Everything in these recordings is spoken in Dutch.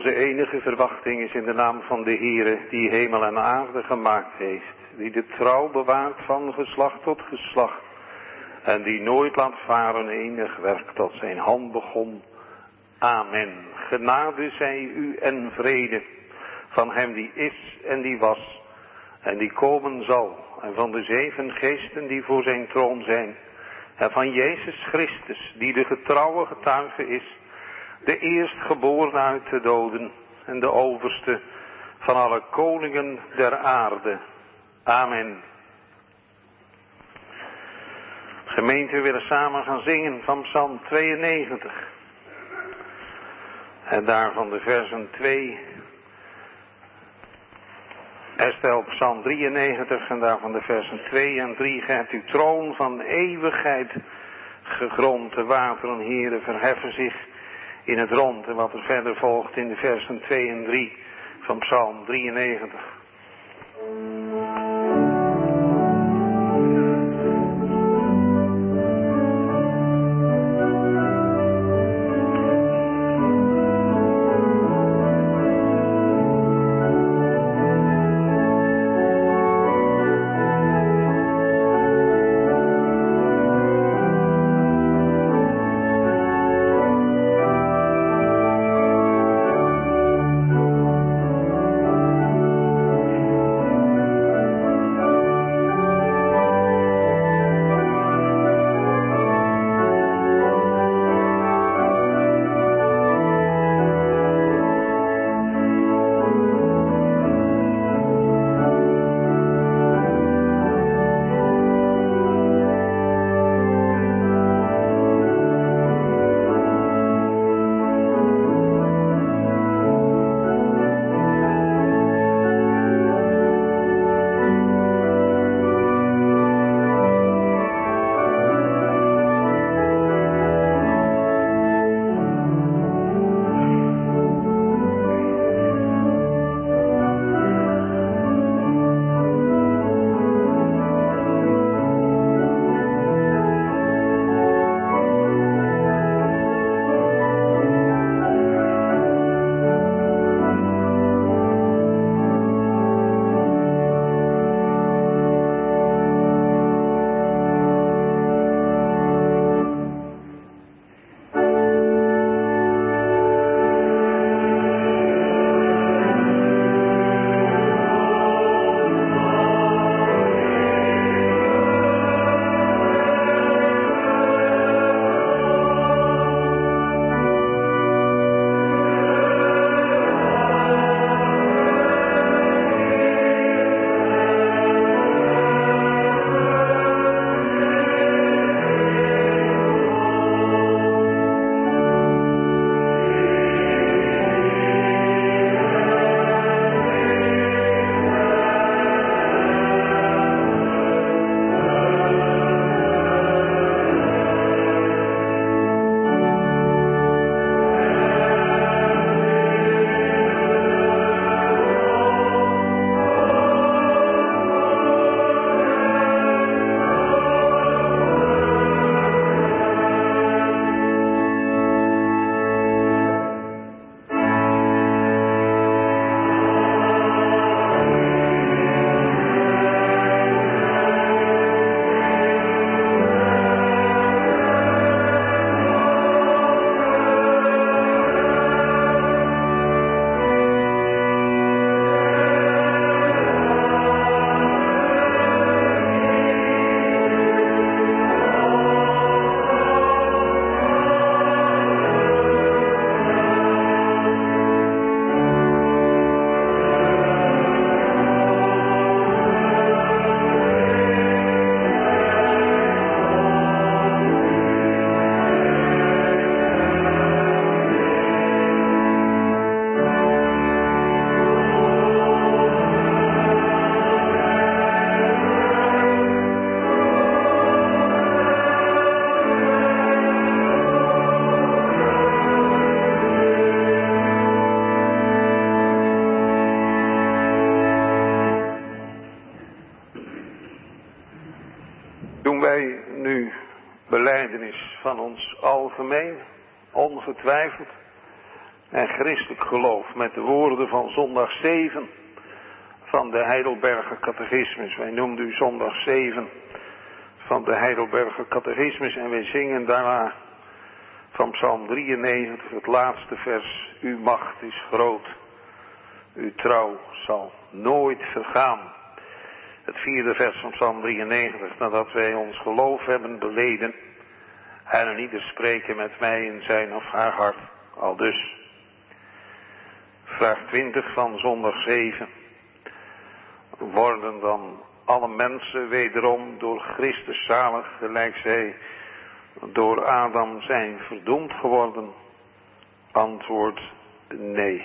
Onze enige verwachting is in de naam van de Heere, die hemel en aarde gemaakt heeft, die de trouw bewaart van geslacht tot geslacht, en die nooit laat varen enig werk dat zijn hand begon. Amen. Genade zij u en vrede van hem die is en die was en die komen zal, en van de 7 geesten die voor zijn troon zijn, en van Jezus Christus, die de getrouwe getuige is, de eerstgeboren uit de doden en de overste van alle koningen der aarde. Amen. Gemeente, we willen samen gaan zingen van Psalm 92. En daarvan de versen 2. Herstel Psalm 93 en daarvan de versen 2 en 3. Gij hebt uw troon van eeuwigheid gegrond. De wateren, Heere, verheffen zich in het rond. En wat er verder volgt in de versen 2 en 3 van Psalm 93. wij nu belijdenis van ons algemeen, ongetwijfeld. en christelijk geloof met de woorden van zondag 7 van de Heidelberger Catechismus. Wij noemden u zondag 7 van de Heidelberger Catechismus en wij zingen daarna van Psalm 93 het laatste vers. Uw macht is groot, uw trouw zal nooit vergaan. Het 4e vers van Psalm 93, nadat wij ons geloof hebben beleden en een ieder spreken met mij in zijn of haar hart, aldus. Vraag 20 van zondag 7. Worden dan alle mensen wederom door Christus zalig, gelijk zij door Adam zijn verdoemd geworden? Antwoord nee.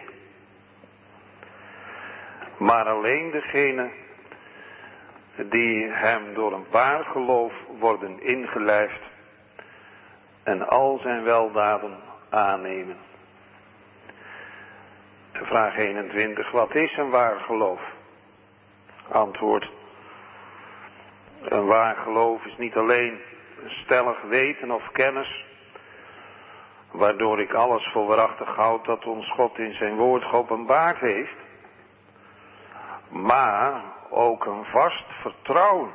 Maar alleen degene die hem door een waar geloof worden ingelijfd en al zijn weldaden aannemen. Vraag 21. Wat is een waar geloof? Antwoord. Een waar geloof is niet alleen een stellig weten of kennis, waardoor ik alles voor waarachtig houd dat ons God in zijn woord geopenbaard heeft, maar ook een vast vertrouwen,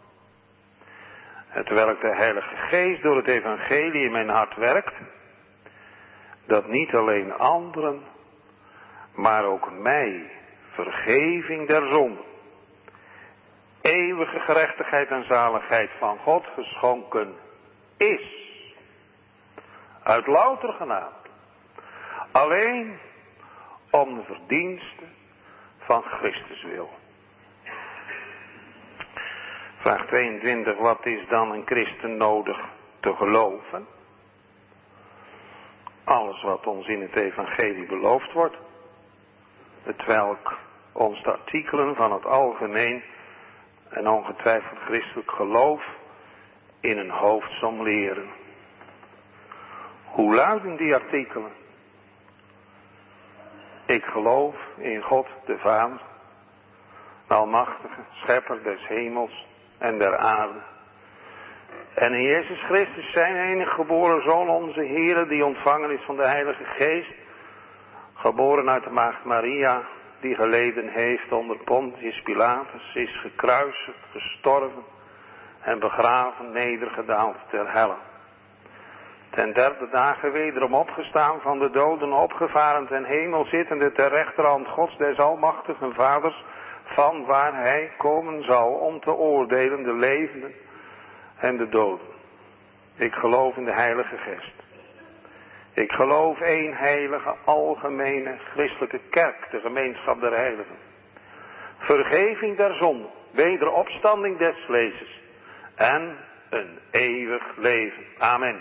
hetwelk de Heilige Geest door het evangelie in mijn hart werkt, dat niet alleen anderen, maar ook mij vergeving der zonde, eeuwige gerechtigheid en zaligheid van God geschonken is, uit louter genade, alleen om de verdiensten van Christus wil. Vraag 22. Wat is dan een christen nodig te geloven? Alles wat ons in het evangelie beloofd wordt, hetwelk ons de artikelen van het algemeen en ongetwijfeld christelijk geloof in een hoofdsom leren. Hoe luiden die artikelen? Ik geloof in God de Vader, de almachtige schepper des hemels en der aarde. En in Jezus Christus zijn enige geboren Zoon, onze Heere, die ontvangen is van de Heilige Geest, geboren uit de maagd Maria, die geleden heeft onder Pontius Pilatus, is gekruisigd, gestorven en begraven, nedergedaald ter helle. Ten derde dagen wederom opgestaan, van de doden opgevaren ten hemel, zittende ter rechterhand Gods des almachtigen Vaders, van waar hij komen zal om te oordelen de levenden en de doden. Ik geloof in de Heilige Geest. Ik geloof één heilige, algemene, christelijke kerk, de gemeenschap der heiligen. Vergeving der zonden, wederopstanding des vleeses en een eeuwig leven. Amen.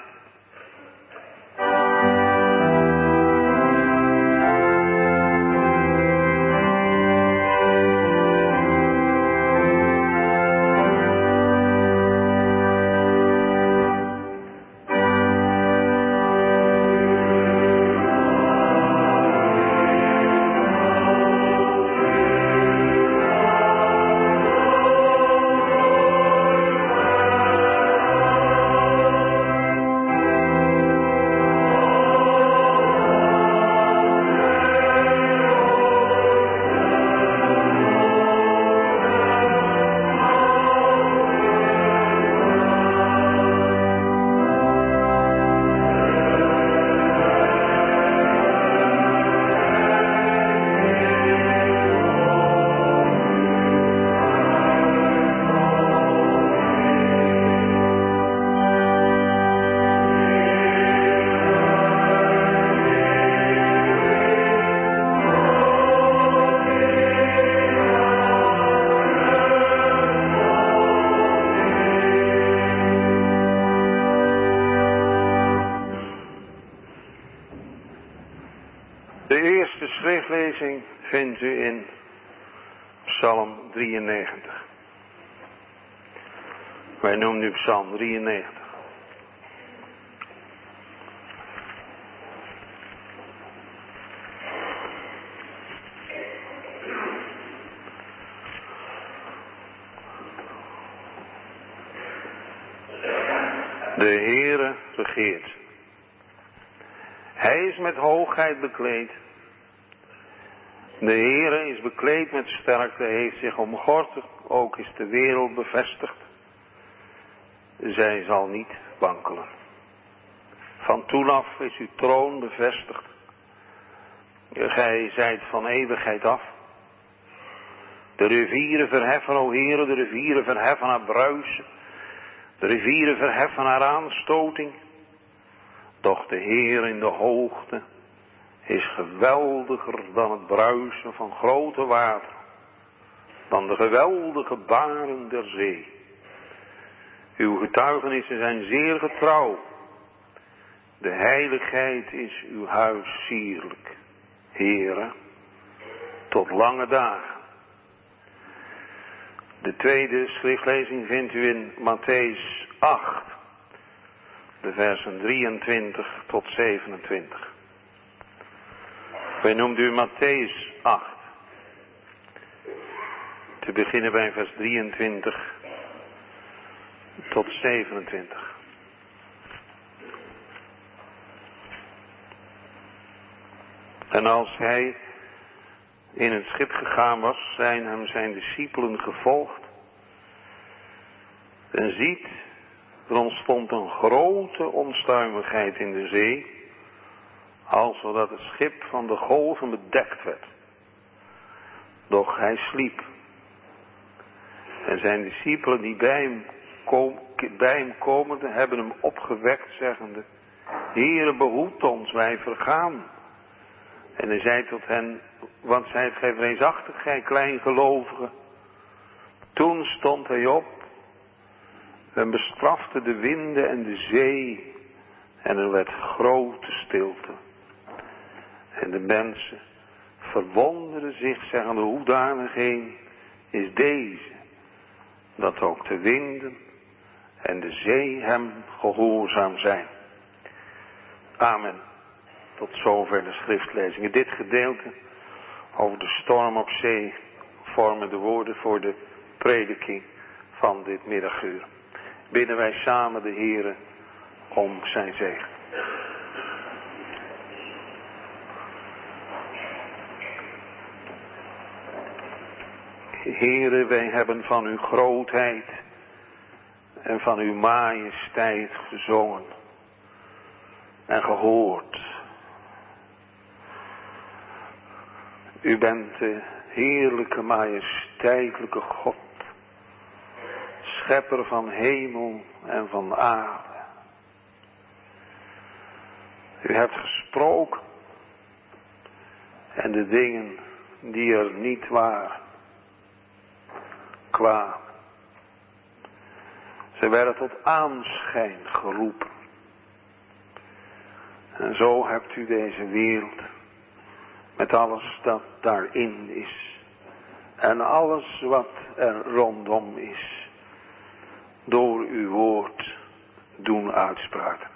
De eerste schriftlezing vindt u in Psalm 93. Wij noemen nu Psalm 93. De Heere regeert. Hij is met hoogheid bekleed. De Heere is bekleed met sterkte, heeft zich omgord, ook is de wereld bevestigd. Zij zal niet wankelen. Van toen af is uw troon bevestigd. Gij zijt van eeuwigheid af. De rivieren verheffen, o Heere, de rivieren verheffen haar bruisen. De rivieren verheffen haar aanstoting. Doch de Heer in de hoogte is geweldiger dan het bruisen van grote water. Dan de geweldige baren der zee. Uw getuigenissen zijn zeer getrouw. De heiligheid is uw huis sierlijk. Heere, tot lange dagen. De tweede schriftlezing vindt u in Mattheüs 8, de versen 23 tot 27. Wij noemt u Mattheüs 8. Te beginnen bij vers 23 tot 27. En als hij in het schip gegaan was, zijn hem zijn discipelen gevolgd. En ziet, er ontstond een grote onstuimigheid in de zee, als zodat het schip van de golven bedekt werd. Doch hij sliep. En zijn discipelen die bij hem komende hebben hem opgewekt, zeggende: Heere, behoed ons, wij vergaan. En hij zei tot hen: wat zijt gij vreesachtig, gij kleingelovigen? Toen stond hij op en bestrafte de winden en de zee, en er werd grote stilte. En de mensen verwonderden zich, zeggende: hoedanig een is deze, dat ook de winden en de zee hem gehoorzaam zijn. Amen. Tot zover de schriftlezingen. Dit gedeelte over de storm op zee vormen de woorden voor de prediking van dit middaguur. Bidden wij samen de Heere om zijn zegen. Heere, wij hebben van uw grootheid en van uw majesteit gezongen en gehoord. U bent de heerlijke, majesteitelijke God, schepper van hemel en van aarde. U hebt gesproken en de dingen die er niet waren, kwamen. Ze werden tot aanschijn geroepen. En zo hebt u deze wereld, met alles dat daarin is, en alles wat er rondom is, door uw woord doen uitspruiten.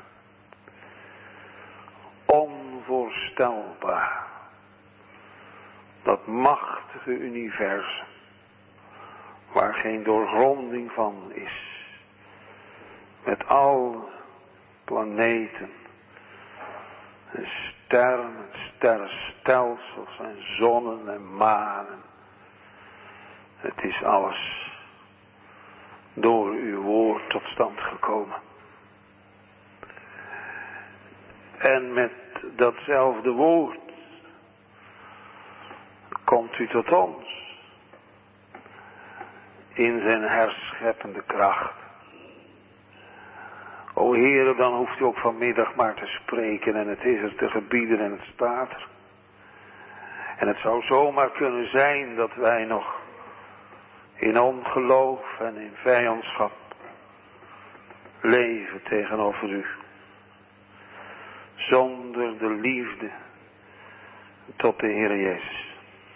Onvoorstelbaar, dat machtige universum, waar geen doorgronding van is, met al planeten en sterren, sterrenstelsels en zonnen en manen. Het is alles door uw woord tot stand gekomen. En met datzelfde woord komt u tot ons in zijn herscheppende kracht. O Heere, dan hoeft u ook vanmiddag maar te spreken en het is er te gebieden en het staat er. En het zou zomaar kunnen zijn dat wij nog in ongeloof en in vijandschap leven tegenover u. Zonder de liefde tot de Heer Jezus.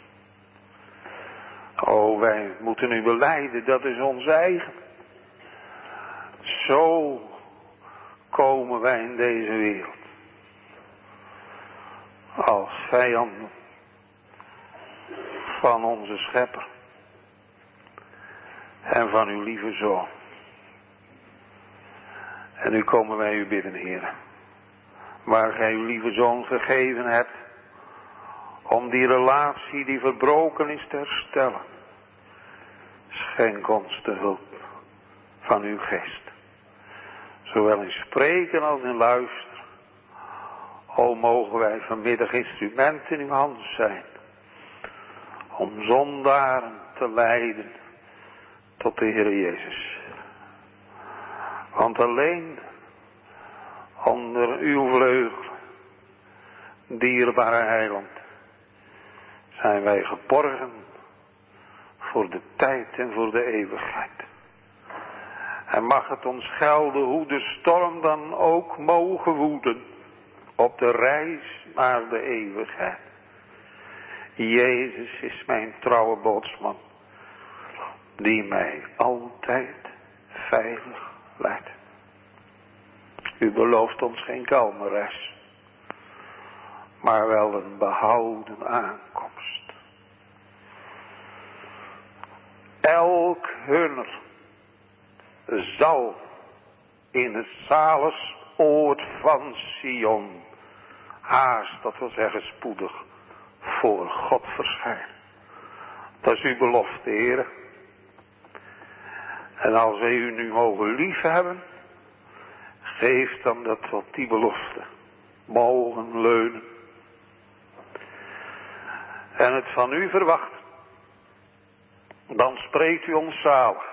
O, wij moeten u belijden, dat is ons eigen. Zo komen wij in deze wereld. Als vijanden van onze schepper. En van uw lieve Zoon. En nu komen wij u bidden, Heer. waar gij uw lieve zoon gegeven hebt, om die relatie die verbroken is te herstellen. Schenk ons de hulp van uw geest, zowel in spreken als in luisteren. O, mogen wij vanmiddag instrumenten in uw handen zijn, om zondaren te leiden tot de Heer Jezus. Want alleen onder uw vleugel, dierbare heiland, zijn wij geborgen voor de tijd en voor de eeuwigheid. En mag het ons gelden hoe de storm dan ook mogen woeden op de reis naar de eeuwigheid. Jezus is mijn trouwe bootsman, die mij altijd veilig leidt. U belooft ons geen kalme reis, maar wel een behouden aankomst. Elk hunner zal in het zalesoord van Sion haast, dat wil zeggen spoedig, voor God verschijnen. Dat is uw belofte, Heer. En als wij u nu mogen lief hebben, geef dan dat we op die belofte mogen leunen. En het van u verwachten. Dan spreekt u ons zalig.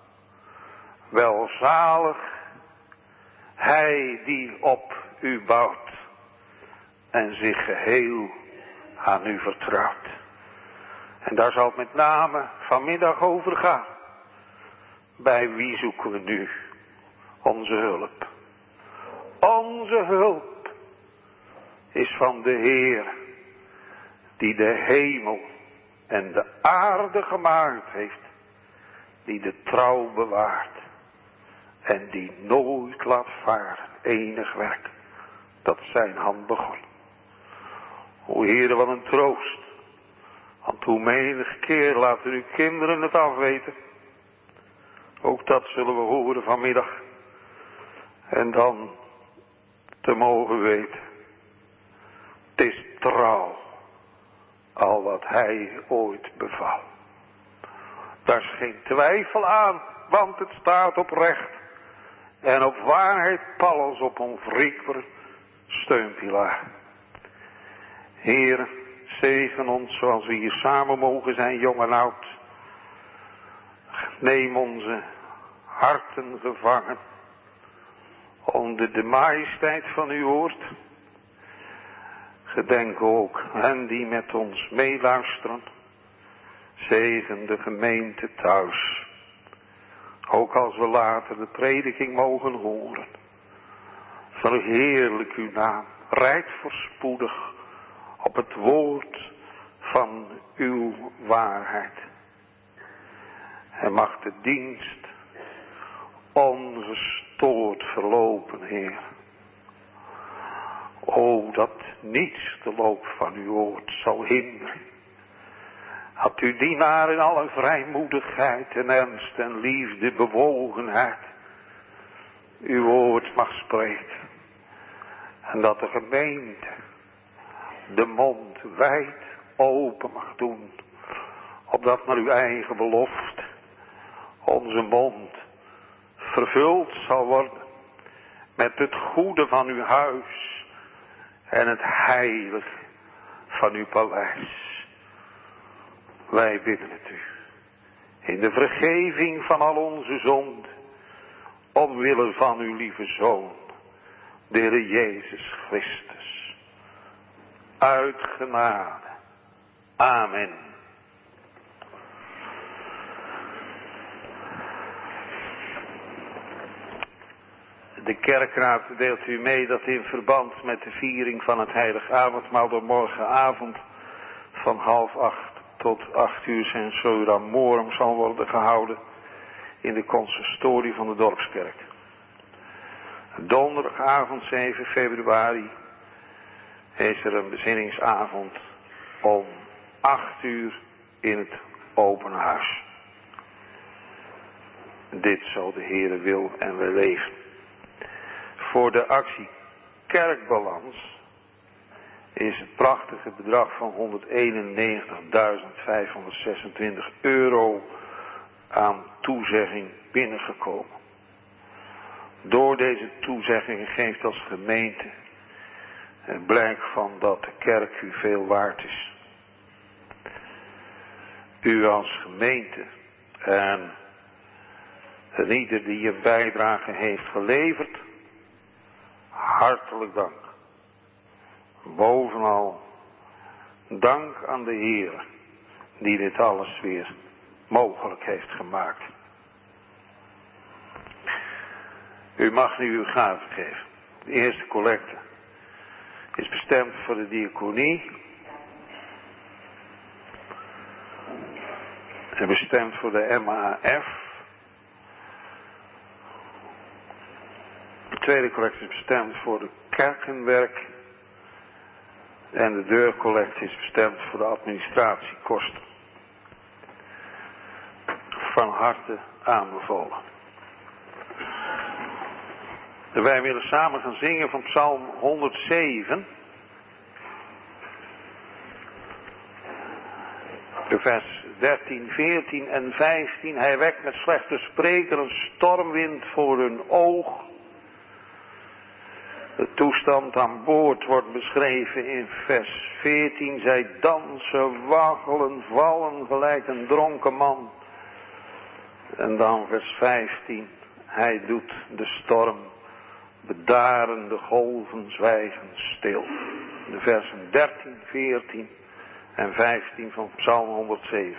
Welzalig hij die op u bouwt en zich geheel aan u vertrouwt. En daar zal het met name vanmiddag over gaan. Bij wie zoeken we nu onze hulp? Onze hulp is van de Heer, die de hemel en de aarde gemaakt heeft, die de trouw bewaart en die nooit laat varen enig werk dat zijn hand begon. O Heere, wat een troost, want hoe menige keer laten uw kinderen het afweten. Ook dat zullen we horen vanmiddag. En dan te mogen weten, het is trouw, al wat hij ooit beval. Daar is geen twijfel aan, want het staat oprecht. En op waarheid pal als op onwrikbaar steunpilaar. Heer, zegen ons zoals we hier samen mogen zijn, jong en oud. Neem onze harten gevangen onder de majesteit van uw woord. Gedenk ook hen die met ons meeluisteren. Zegen de gemeente thuis. Ook als we later de prediking mogen horen. Verheerlijk uw naam. Rijd voorspoedig op het woord van uw waarheid. En mag de dienst ongestoord verlopen, Heer. O, dat niets de loop van uw woord zal hinderen. Dat uw dienaar in alle vrijmoedigheid en ernst en liefde, bewogenheid, uw woord mag spreken. En dat de gemeente de mond wijd open mag doen, opdat naar uw eigen belofte onze mond vervuld zal worden met het goede van uw huis en het heilig van uw paleis. Wij bidden het u in de vergeving van al onze zonden, omwille van uw lieve Zoon, de Heer Jezus Christus. Uit genade. Amen. De kerkraad deelt u mee dat in verband met de viering van het heilige avondmaal door morgenavond van 7:30 tot 8 uur zijn Sura Morum zal worden gehouden in de consistorie van de dorpskerk. Donderdagavond 7 februari is er een bezinningsavond om 8 uur in het open huis. Dit zal de Heere wil en wij leven. Voor de actie kerkbalans is het prachtige bedrag van €191.526 aan toezegging binnengekomen. Door deze toezegging geeft als gemeente het blijk van dat de kerk u veel waard is. U als gemeente en ieder die een bijdrage heeft geleverd, hartelijk dank. Bovenal dank aan de Heer die dit alles weer mogelijk heeft gemaakt. U mag nu uw gave geven. De eerste collecte is bestemd voor de diaconie. En bestemd voor de MAF. De tweede collecte is bestemd voor de kerkenwerk. En de deurcollecte is bestemd voor de administratiekosten. Van harte aanbevolen. En wij willen samen gaan zingen van Psalm 107. De vers 13, 14 en 15. Hij wekt met slechte spreker een stormwind voor hun oog. De toestand aan boord wordt beschreven in vers 14. Zij dansen, waggelen, vallen gelijk een dronken man. En dan vers 15. Hij doet de storm bedaren, de golven zwijgen stil. De versen 13, 14 en 15 van Psalm 107.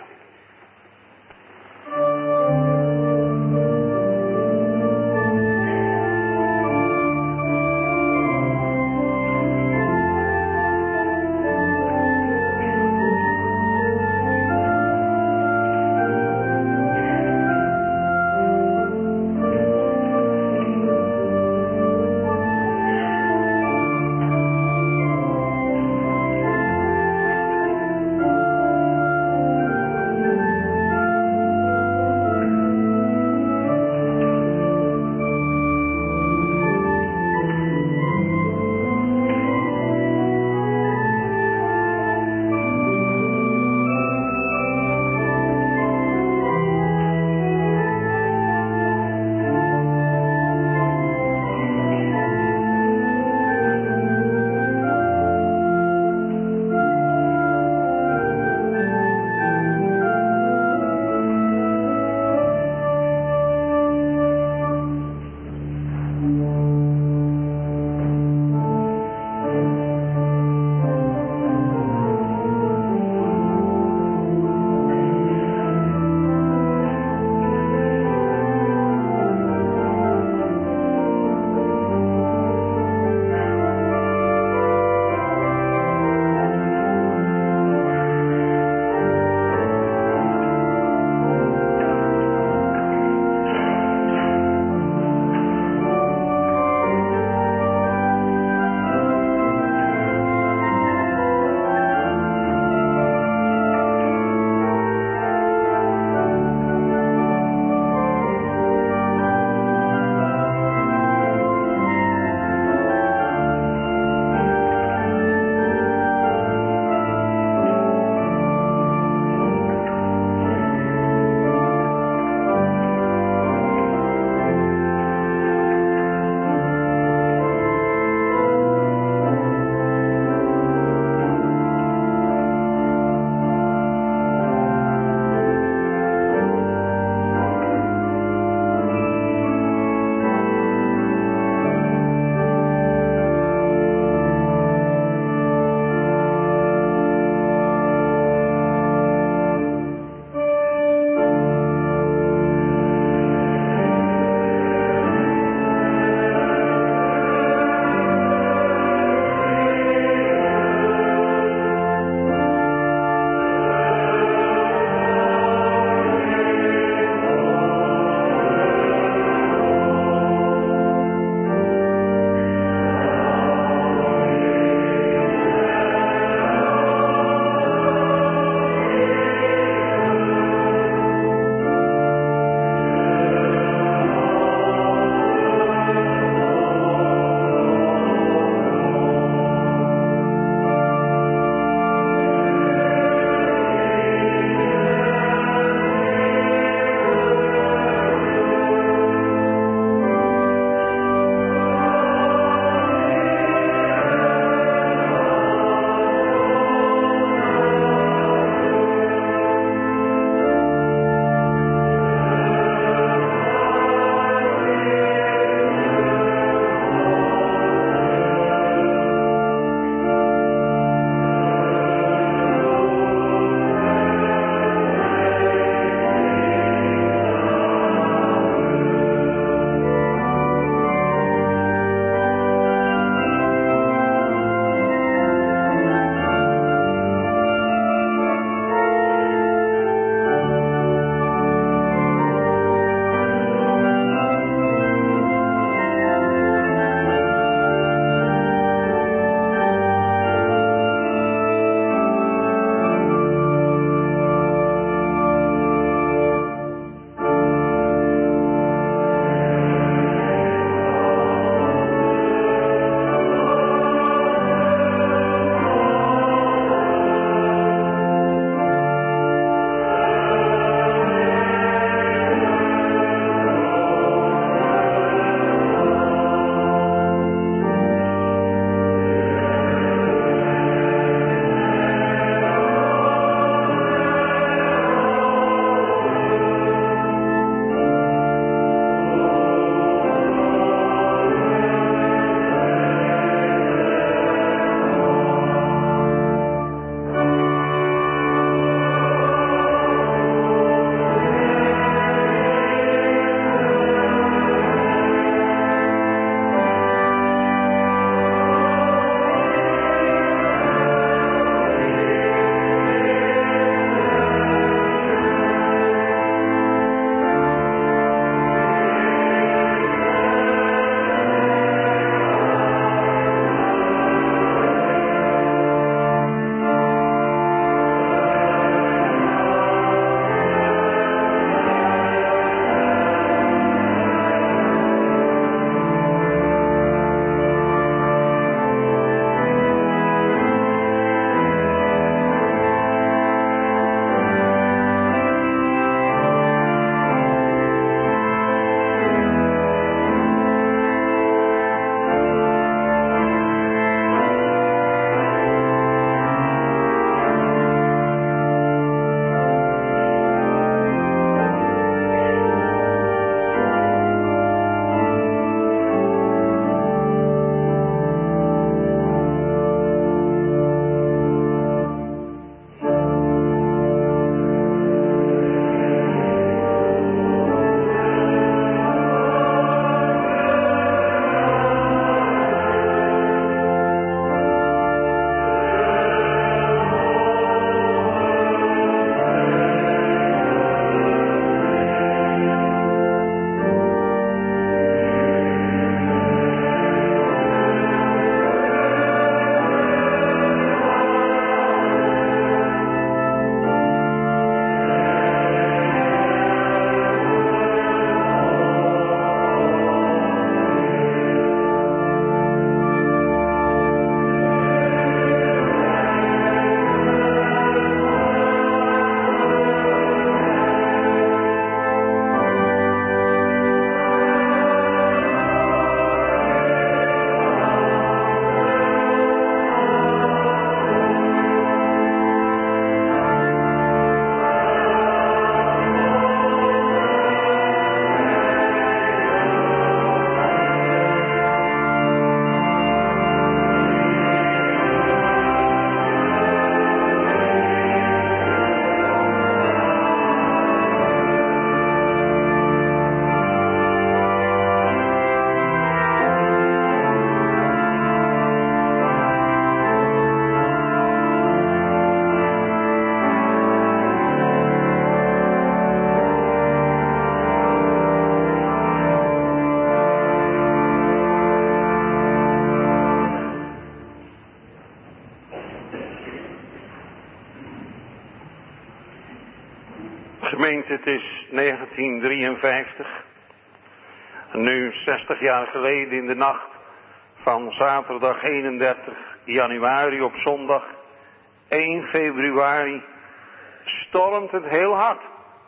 Gemeente, het is 1953. Nu 60 jaar geleden in de nacht van zaterdag 31 januari op zondag 1 februari stormt het heel hard.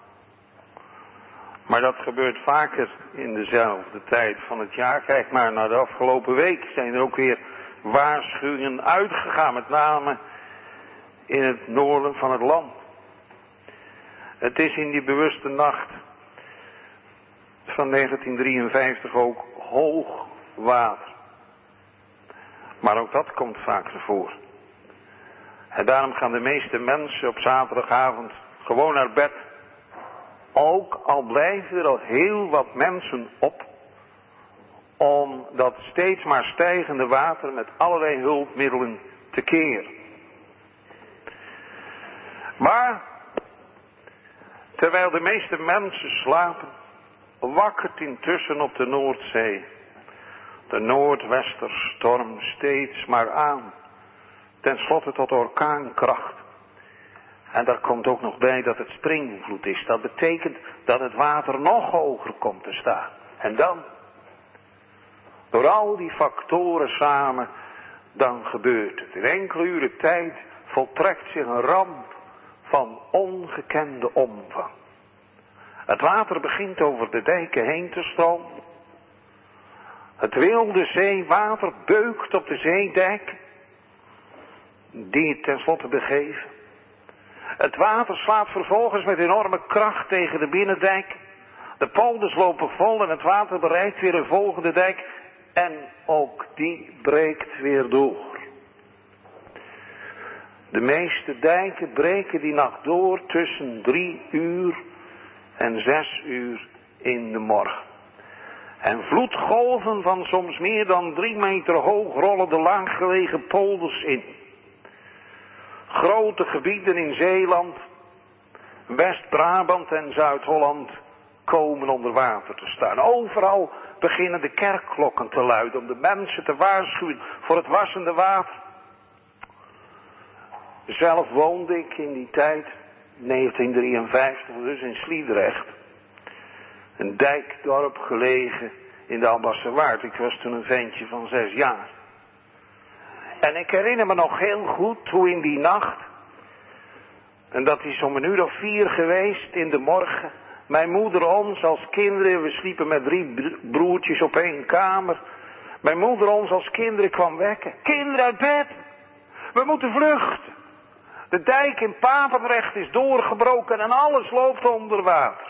Maar dat gebeurt vaker in dezelfde tijd van het jaar. Kijk maar naar de afgelopen week zijn er ook weer waarschuwingen uitgegaan, met name in het noorden van het land. Het is in die bewuste nacht van 1953 ook hoog water. Maar ook dat komt vaker voor. En daarom gaan de meeste mensen op zaterdagavond gewoon naar bed. Ook al blijven er al heel wat mensen op, om dat steeds maar stijgende water met allerlei hulpmiddelen te keren. Maar terwijl de meeste mensen slapen, wakkert intussen op de Noordzee de noordwesterstorm steeds maar aan. Ten slotte tot orkaankracht. En daar komt ook nog bij dat het springvloed is. Dat betekent dat het water nog hoger komt te staan. En dan, door al die factoren samen, dan gebeurt het. In enkele uren tijd voltrekt zich een ramp van ongekende omvang. Het water begint over de dijken heen te stromen. Het wilde zeewater beukt op de zeedijk, die het tenslotte begeven. Het water slaat vervolgens met enorme kracht tegen de binnendijk. De polders lopen vol en het water bereikt weer een volgende dijk. En ook die breekt weer door. De meeste dijken breken die nacht door tussen 3 uur en 6 uur in de morgen. En vloedgolven van soms meer dan 3 meter hoog rollen de laaggelegen polders in. Grote gebieden in Zeeland, West-Brabant en Zuid-Holland komen onder water te staan. Overal beginnen de kerkklokken te luiden om de mensen te waarschuwen voor het wassende water. Zelf woonde ik in die tijd, 1953 dus, in Sliedrecht. Een dijkdorp gelegen in de Albasserwaard. Ik was toen een ventje van 6 jaar. En ik herinner me nog heel goed hoe in die nacht, en dat is om 1:04 geweest in de morgen, mijn moeder ons als kinderen, we sliepen met 3 broertjes op 1 kamer. Mijn moeder ons als kinderen kwam wekken. Kinderen uit bed, we moeten vluchten. De dijk in Papendrecht is doorgebroken en alles loopt onder water.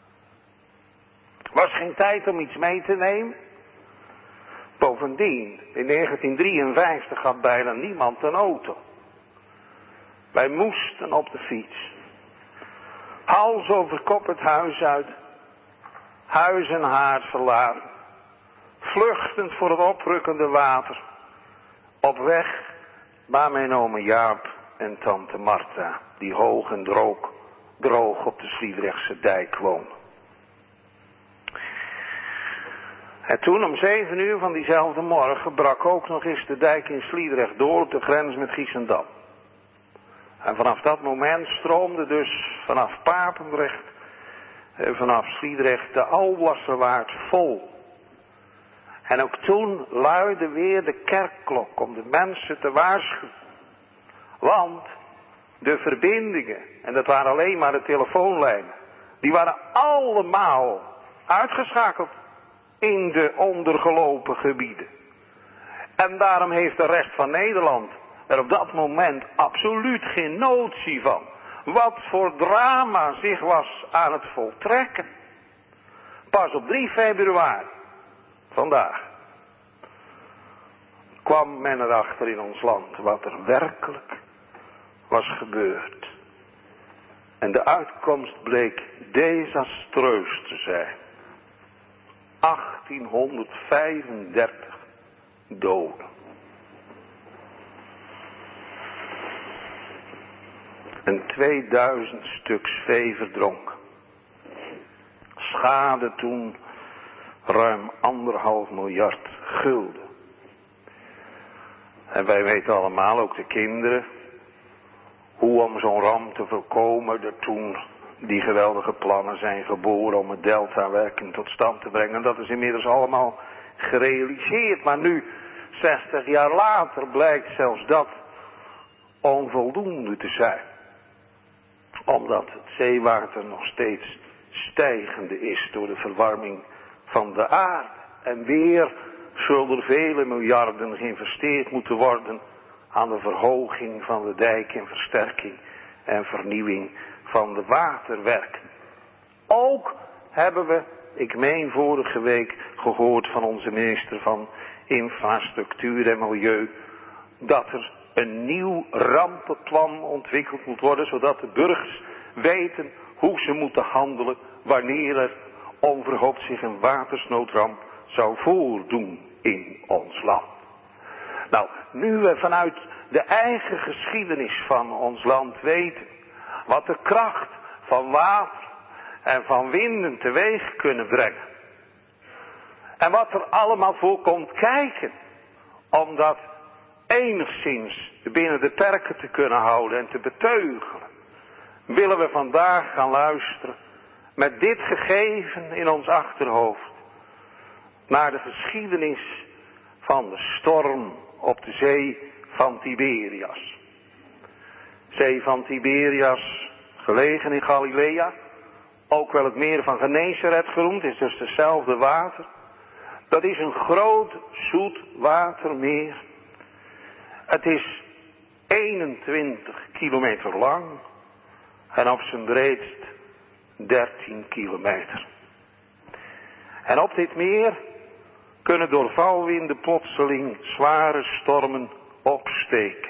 Was geen tijd om iets mee te nemen. Bovendien, in 1953 had bijna niemand een auto. Wij moesten op de fiets. Hals over kop het huis uit. Huis en haard verlaten. Vluchtend voor het oprukkende water. Op weg naar mijn oom Jaap en tante Martha, die hoog en droog op de Sliedrechtse dijk wonen. En toen om 7 uur van diezelfde morgen brak ook nog eens de dijk in Sliedrecht door op de grens met Giessendam. En vanaf dat moment stroomde dus vanaf Papendrecht en vanaf Sliedrecht de Alblasserwaard vol. En ook toen luidde weer de kerkklok om de mensen te waarschuwen. Want de verbindingen, en dat waren alleen maar de telefoonlijnen, die waren allemaal uitgeschakeld in de ondergelopen gebieden. En daarom heeft de rest van Nederland er op dat moment absoluut geen notie van wat voor drama zich was aan het voltrekken. Pas op 3 februari, vandaag, kwam men erachter in ons land wat er werkelijk was gebeurd. En de uitkomst bleek desastreus te zijn. 1835 doden. En 2000 stuks vee verdronken. Schade toen ruim 1,5 miljard gulden. En wij weten allemaal, ook de kinderen, hoe om zo'n ramp te voorkomen er toen Die geweldige plannen zijn geboren om het deltawerking tot stand te brengen. Dat is inmiddels allemaal gerealiseerd. Maar nu, 60 jaar later, blijkt zelfs dat onvoldoende te zijn. Omdat het zeewater nog steeds stijgende is door de verwarming van de aarde. En weer zullen er vele miljarden geïnvesteerd moeten worden aan de verhoging van de dijk en versterking en vernieuwing van de waterwerken. Ook hebben we, ik meen vorige week, gehoord van onze minister van Infrastructuur en Milieu, dat er een nieuw rampenplan ontwikkeld moet worden, zodat de burgers weten hoe ze moeten handelen wanneer er onverhoopt zich een watersnoodramp zou voordoen in ons land. Nou, nu we vanuit de eigen geschiedenis van ons land weten wat de kracht van water en van winden teweeg kunnen brengen. En wat er allemaal voor komt kijken om dat enigszins binnen de perken te kunnen houden en te beteugelen, willen we vandaag gaan luisteren met dit gegeven in ons achterhoofd naar de geschiedenis van de storm op de zee van Tiberias. Zee van Tiberias, gelegen in Galilea, ook wel het meer van Genesaret genoemd, is dus hetzelfde water. Dat is een groot zoet watermeer. Het is 21 kilometer lang en op zijn breedst 13 kilometer. En op dit meer kunnen door valwinden plotseling zware stormen opsteken.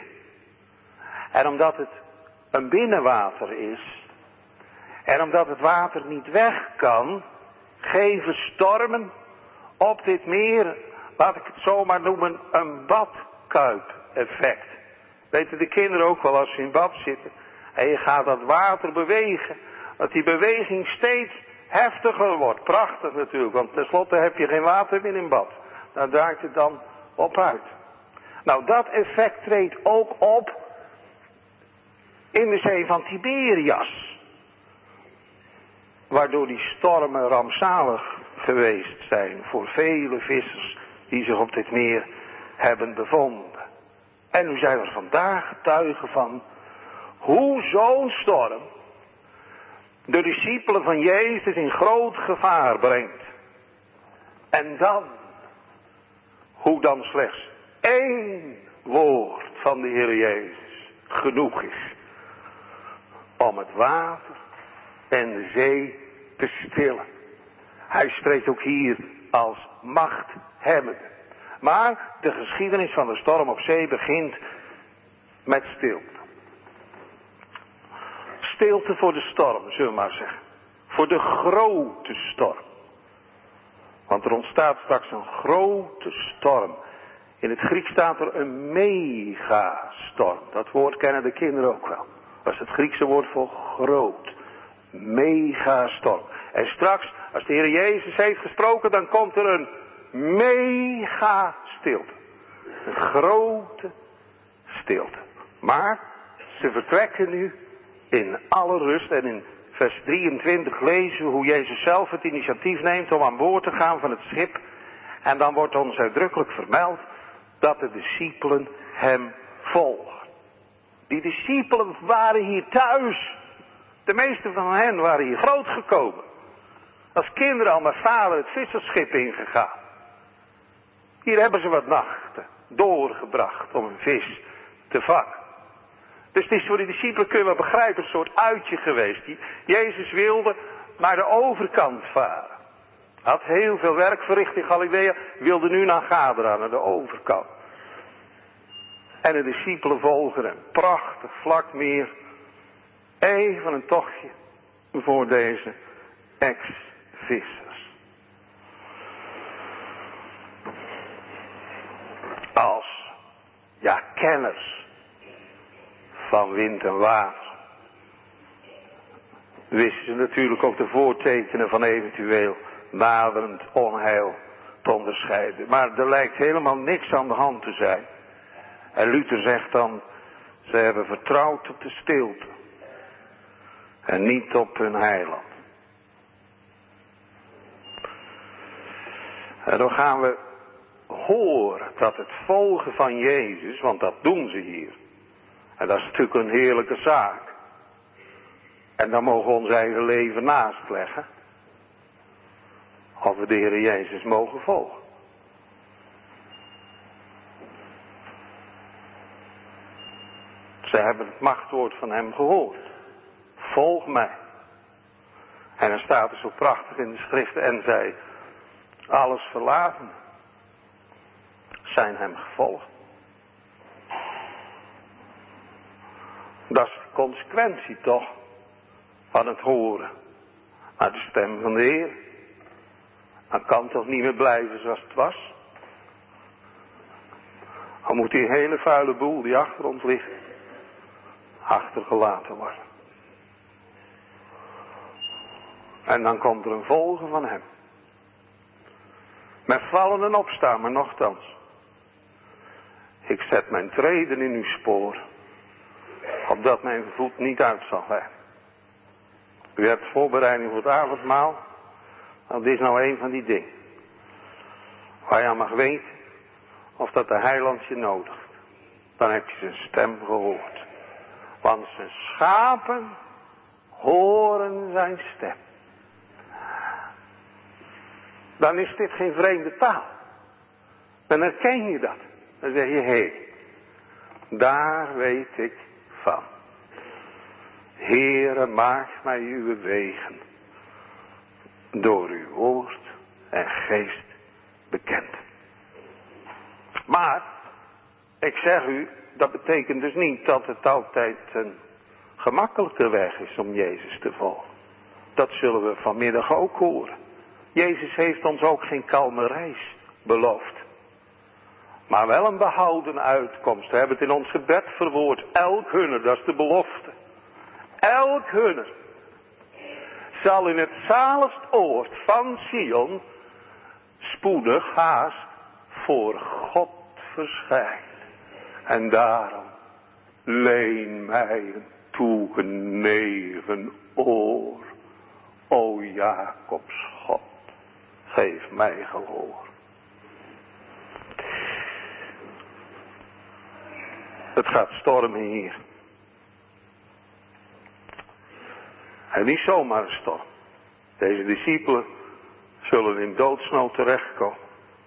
En omdat het een binnenwater is en omdat het water niet weg kan, geven stormen op dit meer, laat ik het zomaar noemen, een badkuip-effect. Weten de kinderen ook wel als ze in bad zitten en je gaat dat water bewegen, dat die beweging steeds heftiger wordt. Prachtig natuurlijk, want tenslotte heb je geen water meer in bad. Daar draait het dan op uit. Nou, dat effect treedt ook op in de zee van Tiberias. Waardoor die stormen rampzalig geweest zijn voor vele vissers die zich op dit meer hebben bevonden. En nu zijn we vandaag getuigen van hoe zo'n storm de discipelen van Jezus in groot gevaar brengt. En dan, hoe dan slechts één woord van de Heer Jezus genoeg is om het water en de zee te stillen. Hij spreekt ook hier als machthebbende. Maar de geschiedenis van de storm op zee begint met stilte. Stilte voor de storm, zullen we maar zeggen. Voor de grote storm. Want er ontstaat straks een grote storm. In het Grieks staat er een megastorm. Dat woord kennen de kinderen ook wel. Dat is het Griekse woord voor groot. Megastorm. En straks, als de Heer Jezus heeft gesproken, dan komt er een mega stilte. Een grote stilte. Maar ze vertrekken nu in alle rust. En in vers 23 lezen we hoe Jezus zelf het initiatief neemt om aan boord te gaan van het schip. En dan wordt ons uitdrukkelijk vermeld dat de discipelen hem volgen. Die discipelen waren hier thuis. De meeste van hen waren hier grootgekomen. Als kinderen al met vader het visserschip ingegaan. Hier hebben ze wat nachten doorgebracht om een vis te vangen. Dus het is voor de discipelen, kun je wel begrijpen, een soort uitje geweest. Jezus wilde naar de overkant varen. Had heel veel werk verricht in Galilea, wilde nu naar Gadara, naar de overkant. En de discipelen volgen hem. Prachtig vlak meer. Even een tochtje voor deze ex-vissers. Als, kenners van wind en water wisten ze natuurlijk ook de voortekenen van eventueel naderend onheil te onderscheiden. Maar er lijkt helemaal niks aan de hand te zijn. En Luther zegt dan, ze hebben vertrouwd op de stilte. En niet op hun heiland. En dan gaan we horen dat het volgen van Jezus, want dat doen ze hier. En dat is natuurlijk een heerlijke zaak. En dan mogen we ons eigen leven naast leggen. Of we de Heer Jezus mogen volgen. Ze hebben het machtwoord van hem gehoord. Volg mij. En dan staat er zo prachtig in de schriften. En zij, alles verlaten, zijn hem gevolgd. Dat is de consequentie toch van het horen naar de stem van de Heer. Dan kan het toch niet meer blijven zoals het was. Dan moet die hele vuile boel die achter ons ligt achtergelaten worden. En dan komt er een volgen van hem. Met vallen en opstaan, maar nochtans. Ik zet mijn treden in uw spoor, opdat mijn voet niet uit zal gaan. U hebt voorbereiding voor het avondmaal. Nou, dit is nou een van die dingen. Waar je aan mag weten of dat de heiland je nodigt. Dan heb je zijn stem gehoord. Want zijn schapen horen zijn stem. Dan is dit geen vreemde taal. Dan herken je dat. Dan zeg je, hé, daar weet ik van. Heere, maak mij uw wegen door uw woord en geest bekend. Maar, ik zeg u, dat betekent dus niet dat het altijd een gemakkelijke weg is om Jezus te volgen. Dat zullen we vanmiddag ook horen. Jezus heeft ons ook geen kalme reis beloofd. Maar wel een behouden uitkomst. We hebben het in ons gebed verwoord. Elk hunner, dat is de belofte. Elk hunner zal in het zaligst oord van Sion spoedig haast voor God verschijnen. En daarom leen mij een toegenegen oor. O Jacobs God, geef mij gehoor. Het gaat stormen hier. En niet zomaar een storm. Deze discipelen zullen in doodsnood terechtkomen.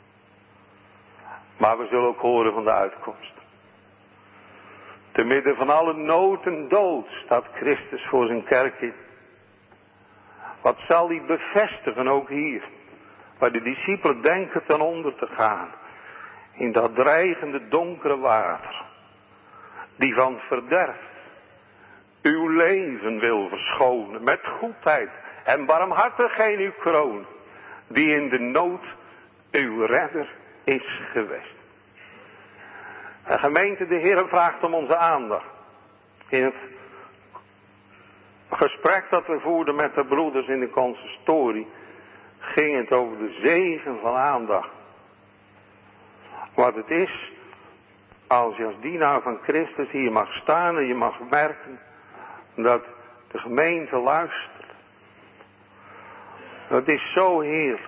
Maar we zullen ook horen van de uitkomst. Te midden van alle nood en dood staat Christus voor zijn kerk in. Wat zal hij bevestigen ook hier. Waar de discipelen denken ten onder te gaan. In dat dreigende donkere water. Die van verderf uw leven wil verschonen met goedheid en barmhartigheid uw kroon, die in de nood uw redder is geweest. En gemeente, de Heer vraagt om onze aandacht. In het gesprek dat we voerden met de broeders in de consistorie, ging het over de zegen van aandacht. Wat het is, als je als dienaar van Christus hier mag staan en je mag merken dat de gemeente luistert. Dat is zo heerlijk.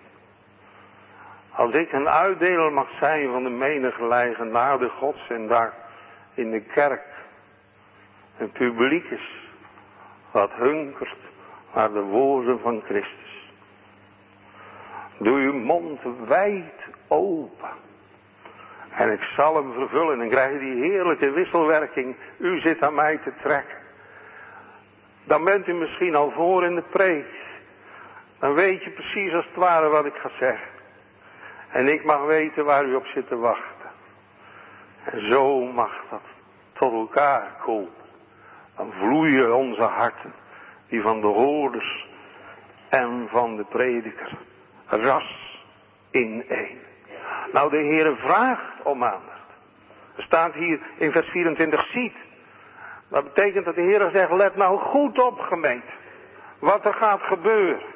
Als ik een uitdeler mag zijn van de menige genade Gods en daar in de kerk een publiek is wat hunkert naar de woorden van Christus. Doe uw mond wijd open. En ik zal hem vervullen. En dan krijg je die heerlijke wisselwerking. U zit aan mij te trekken. Dan bent u misschien al voor in de preek. Dan weet je precies als het ware wat ik ga zeggen. En ik mag weten waar u op zit te wachten. En zo mag dat tot elkaar komen. Dan vloeien onze harten. Die van de hoorders en van de prediker. Ras in één. Nou, de Heere vraagt om aandacht. Er staat hier in vers 24, ziet. Dat betekent dat de Heere zegt, let nou goed op, gemeente. Wat er gaat gebeuren.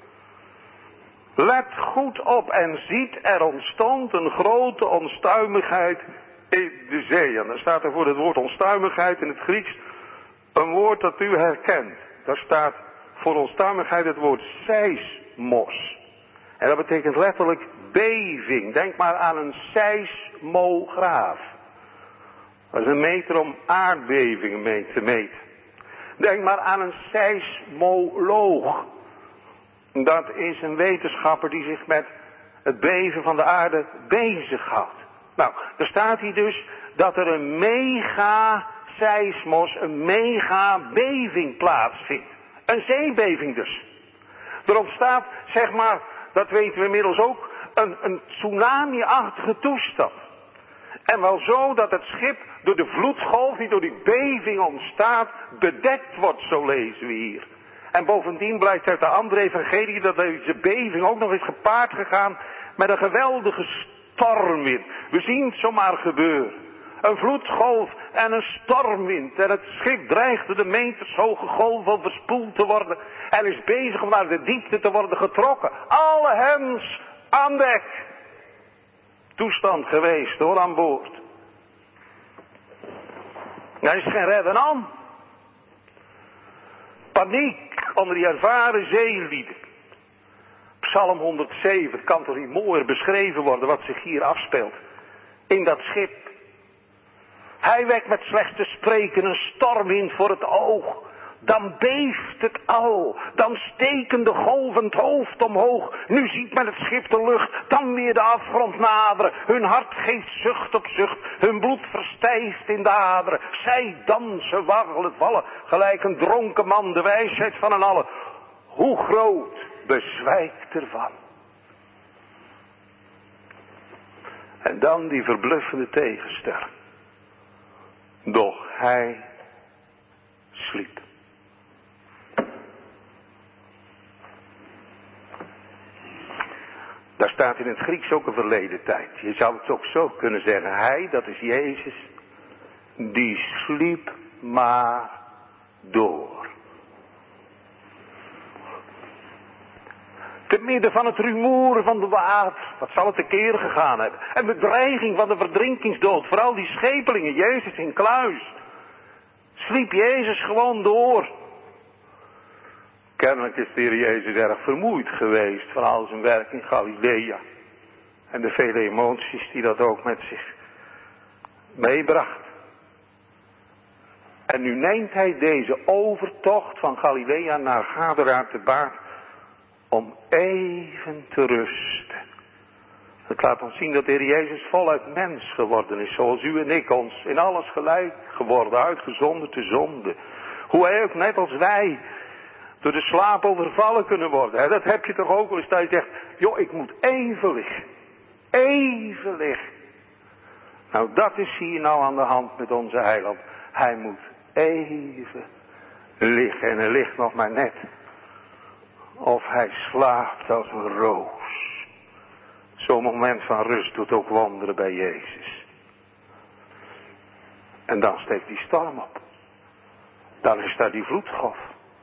Let goed op en ziet, er ontstond een grote onstuimigheid in de zee. En dan staat er voor het woord onstuimigheid in het Grieks een woord dat u herkent. daar staat voor onstuimigheid het woord seismos. En dat betekent letterlijk beving. Denk maar aan een seismograaf. Dat is een meter om aardbevingen mee te meten. Denk maar aan een seismoloog. Dat is een wetenschapper die zich met het beven van de aarde bezighoudt. Nou, er staat hier dus dat er een mega-seismos, een mega-beving plaatsvindt. Een zeebeving dus. Er ontstaat, zeg maar, dat weten we inmiddels ook, een tsunami-achtige toestand. En wel zo dat het schip door de vloedgolf die door die beving ontstaat, bedekt wordt, zo lezen we hier. En bovendien blijkt uit de andere evangelie dat deze beving ook nog is gepaard gegaan met een geweldige stormwind. We zien het zomaar gebeuren. Een vloedgolf en een stormwind. En het schip dreigt door de metershoge golf overspoeld te worden. En is bezig om naar de diepte te worden getrokken. Alle hens aan dek. Toestand geweest hoor, aan boord. Er is geen redden aan. Paniek onder die ervaren zeelieden. Psalm 107, het kan toch niet mooier beschreven worden wat zich hier afspeelt. In dat schip. Hij wekt met slechts te spreken een stormwind voor het oog. Dan beeft het al. Dan steken de golven het hoofd omhoog. Nu ziet men het schip de lucht. Dan weer de afgrond naderen. Hun hart geeft zucht op zucht. Hun bloed verstijft in de aderen. Zij dansen, warrelen, vallen. Gelijk een dronken man, de wijsheid van een allen. Hoe groot bezwijkt ervan. En dan die verbluffende tegenstelling. Doch hij sliep. Daar staat in het Grieks ook een verleden tijd. Je zou het ook zo kunnen zeggen. Hij, dat is Jezus, die sliep maar door. Te midden van het rumoer van de water. Wat zal het tekeer gegaan hebben. En bedreiging van de verdrinkingsdood. Vooral die schepelingen. Jezus in kluis. Sliep Jezus gewoon door. Kennelijk is de Heer Jezus erg vermoeid geweest van al zijn werk in Galilea. En de vele emoties die dat ook met zich meebracht. En nu neemt hij deze overtocht van Galilea naar Gadara te baat om even te rusten. Het laat ons zien dat de Heer Jezus voluit mens geworden is, zoals u en ik ons in alles gelijk geworden, uitgezonderd de zonde. Hoe hij ook net als wij door de slaap overvallen kunnen worden. Dat heb je toch ook wel eens dat je zegt, joh, ik moet even liggen. Even liggen. Nou, dat is hier nou aan de hand met onze heiland. Hij moet even liggen en hij ligt nog maar net. Of hij slaapt als een roos. Zo'n moment van rust doet ook wonderen bij Jezus. En dan steekt die storm op. Dan is daar die vloedgolf.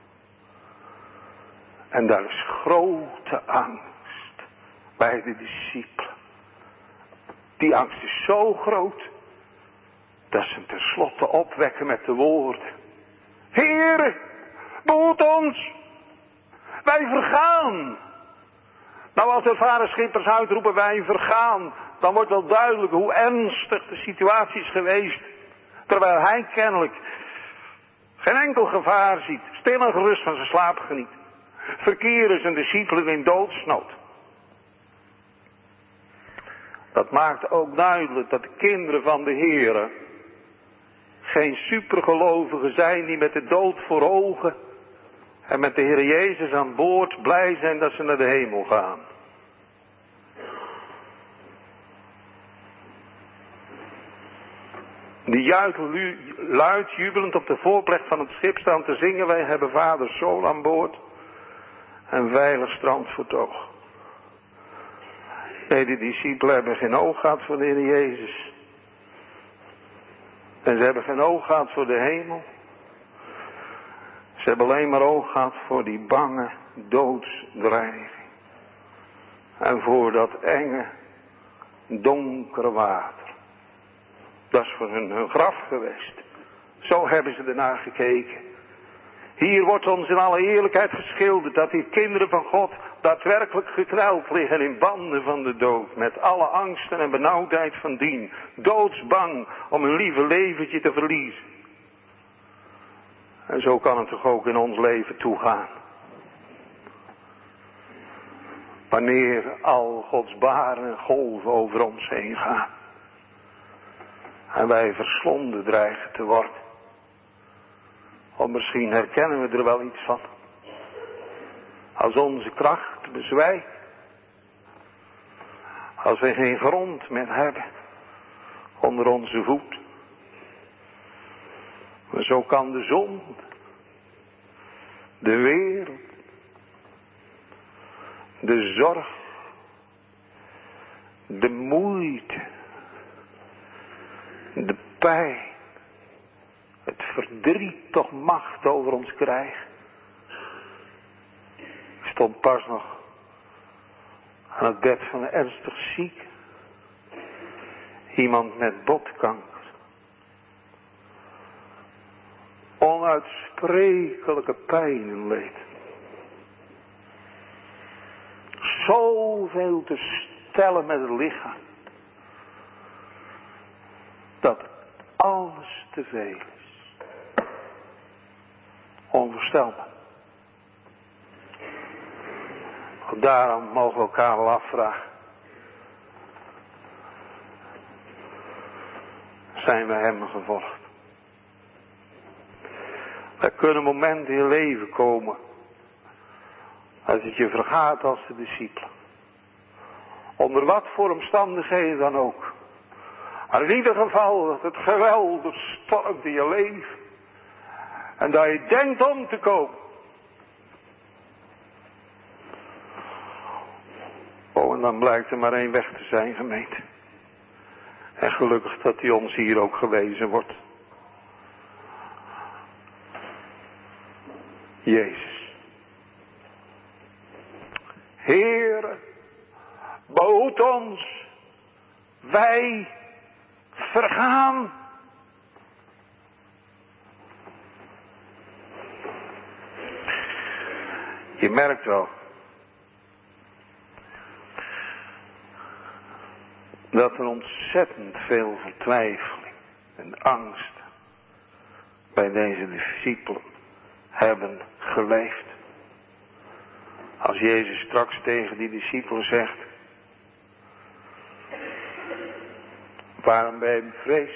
En daar is grote angst bij de discipelen. Die angst is zo groot dat ze hem tenslotte opwekken met de woorden: Heere, behoed ons, wij vergaan. Nou, als ervaren schippers uitroepen wij vergaan, dan wordt wel duidelijk hoe ernstig de situatie is geweest. Terwijl hij kennelijk geen enkel gevaar ziet, stil en gerust van zijn slaap geniet. Verkeren zijn discipelen in doodsnood. Dat maakt ook duidelijk dat de kinderen van de Heere geen supergelovigen zijn die met de dood voor ogen en met de Heer Jezus aan boord blij zijn dat ze naar de hemel gaan. Die juichen luid jubelend op de voorplecht van het schip staan te zingen: wij hebben vader Zoon aan boord en veilig strand voor het oog. Nee, de discipelen hebben geen oog gehad voor de Heer Jezus. En ze hebben geen oog gehad voor de hemel. Ze hebben alleen maar oog gehad voor die bange doodsdreiging. En voor dat enge, donkere water. Dat is voor hun graf geweest. Zo hebben ze ernaar gekeken. Hier wordt ons in alle eerlijkheid geschilderd dat die kinderen van God daadwerkelijk gekruild liggen in banden van de dood. Met alle angsten en benauwdheid van dien. Doodsbang om hun lieve leventje te verliezen. En zo kan het toch ook in ons leven toegaan. Wanneer al Gods baren en golven over ons heen gaan. En wij verslonden dreigen te worden. Of misschien herkennen we er wel iets van. Als onze kracht bezwijkt. Als we geen grond meer hebben. Onder onze voet. Maar zo kan de zon. De wereld. De zorg. De moeite. De pijn. Het verdriet toch macht over ons krijgen. Ik stond pas nog aan het bed van een ernstig ziek. Iemand met botkanker. Onuitsprekelijke pijn en leed. Zoveel te stellen met het lichaam. Dat alles te veel is. Onvoorstelbaar. Daarom mogen we elkaar wel afvragen. Zijn we hem gevolgd? Er kunnen momenten in je leven komen. Als het je vergaat als de discipelen. Onder wat voor omstandigheden dan ook. Maar in ieder geval dat het geweldig stormt in je leven. En dat je denkt om te komen. Oh, en dan blijkt er maar één weg te zijn, gemeente. En gelukkig dat die ons hier ook gewezen wordt. Jezus. Heere, behoed ons. Wij vergaan. Je merkt wel. Dat er ontzettend veel vertwijfeling en angst bij deze discipelen hebben geleefd. Als Jezus straks tegen die discipelen zegt: waarom ben je bevreesd?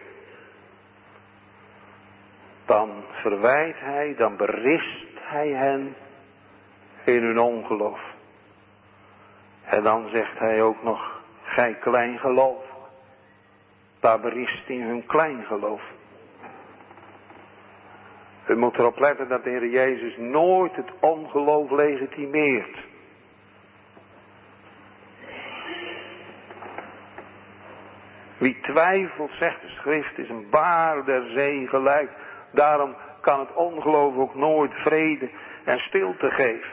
Dan verwijt hij, dan berispt hij hen in hun ongeloof. En dan zegt hij ook nog: gij klein geloof. Daar berispt in hun klein geloof. U moet erop letten dat de Heer Jezus nooit het ongeloof legitimeert. Wie twijfelt, zegt de schrift, is een baar der zee gelijk. Daarom kan het ongeloof ook nooit vrede en stilte geven.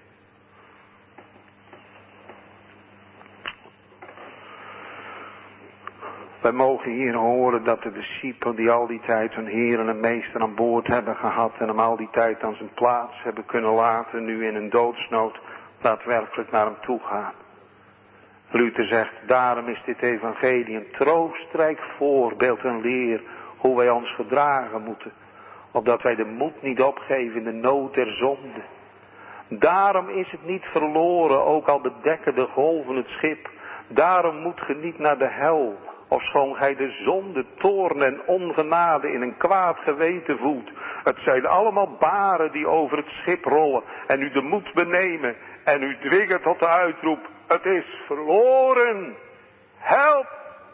Wij mogen hier horen dat de discipelen die al die tijd hun Heer en Meester aan boord hebben gehad en hem al die tijd aan zijn plaats hebben kunnen laten, nu in een doodsnood daadwerkelijk naar hem toe gaan. Luther zegt: daarom is dit evangelie een troostrijk voorbeeld en leer hoe wij ons gedragen moeten, opdat wij de moed niet opgeven in de nood der zonde. Daarom is het niet verloren, ook al bedekken de golven het schip. Daarom moet ge niet naar de hel, ofschoon gij de zonde, toorn en ongenade in een kwaad geweten voelt. Het zijn allemaal baren die over het schip rollen en u de moed benemen en u dwingen tot de uitroep: het is verloren, help!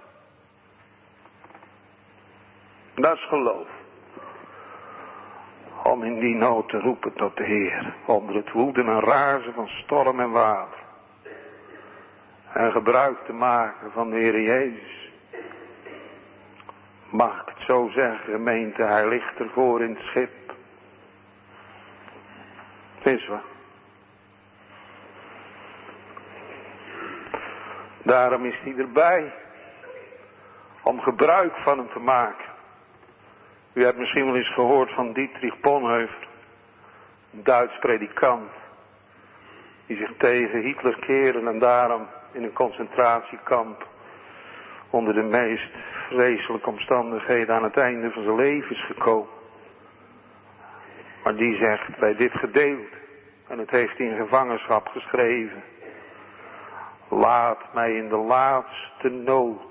Dat is geloof. Om in die nood te roepen tot de Heer, onder het woeden en razen van storm en water. En gebruik te maken van de Heer Jezus. Mag ik het zo zeggen, gemeente, hij ligt ervoor in het schip. Het is wat. Daarom is hij erbij. Om gebruik van hem te maken. U hebt misschien wel eens gehoord van Dietrich Bonhoeffer. Een Duits predikant. Die zich tegen Hitler keerde en daarom in een concentratiekamp onder de meest vreselijke omstandigheden aan het einde van zijn leven is gekomen. Maar die zegt bij dit gedeelte, en het heeft hij in gevangenschap geschreven: laat mij in de laatste nood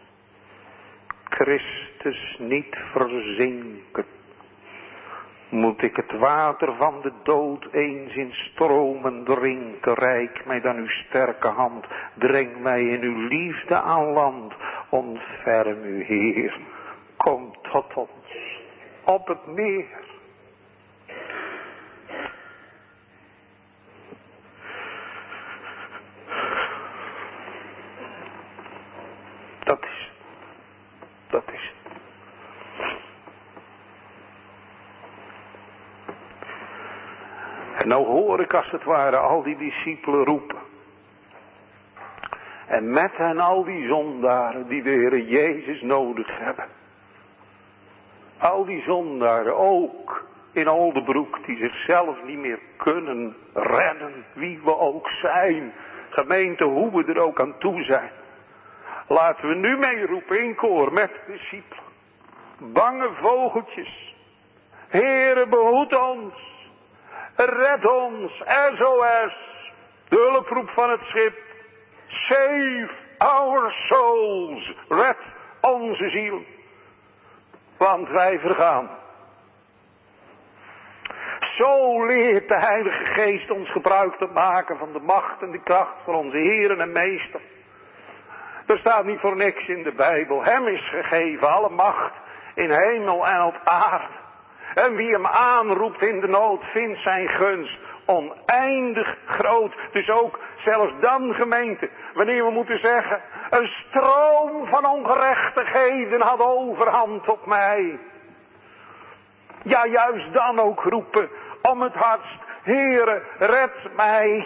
Christus niet verzinken. Moet ik het water van de dood eens in stromen drinken, reik mij dan uw sterke hand, breng mij in uw liefde aan land, ontferm u Heer, kom tot ons op het meer. Dat is het. En nou hoor ik als het ware al die discipelen roepen. En met hen al die zondaren die de Heere Jezus nodig hebben. Al die zondaren, ook in Oldebroek, die zichzelf niet meer kunnen redden, wie we ook zijn. Gemeente, hoe we er ook aan toe zijn. Laten we nu meeroepen in koor met de discipelen. Bange vogeltjes. Heere, behoed ons. Red ons, SOS, de hulproep van het schip. Save our souls, red onze ziel. Want wij vergaan. Zo leert de Heilige Geest ons gebruik te maken van de macht en de kracht van onze Heer en Meester. Er staat niet voor niks in de Bijbel. Hem is gegeven alle macht in hemel en op aarde. En wie hem aanroept in de nood vindt zijn gunst oneindig groot. Dus ook zelfs dan, gemeente, wanneer we moeten zeggen, een stroom van ongerechtigheden had overhand op mij. Ja, juist dan ook roepen om het hardst, Heere, red mij.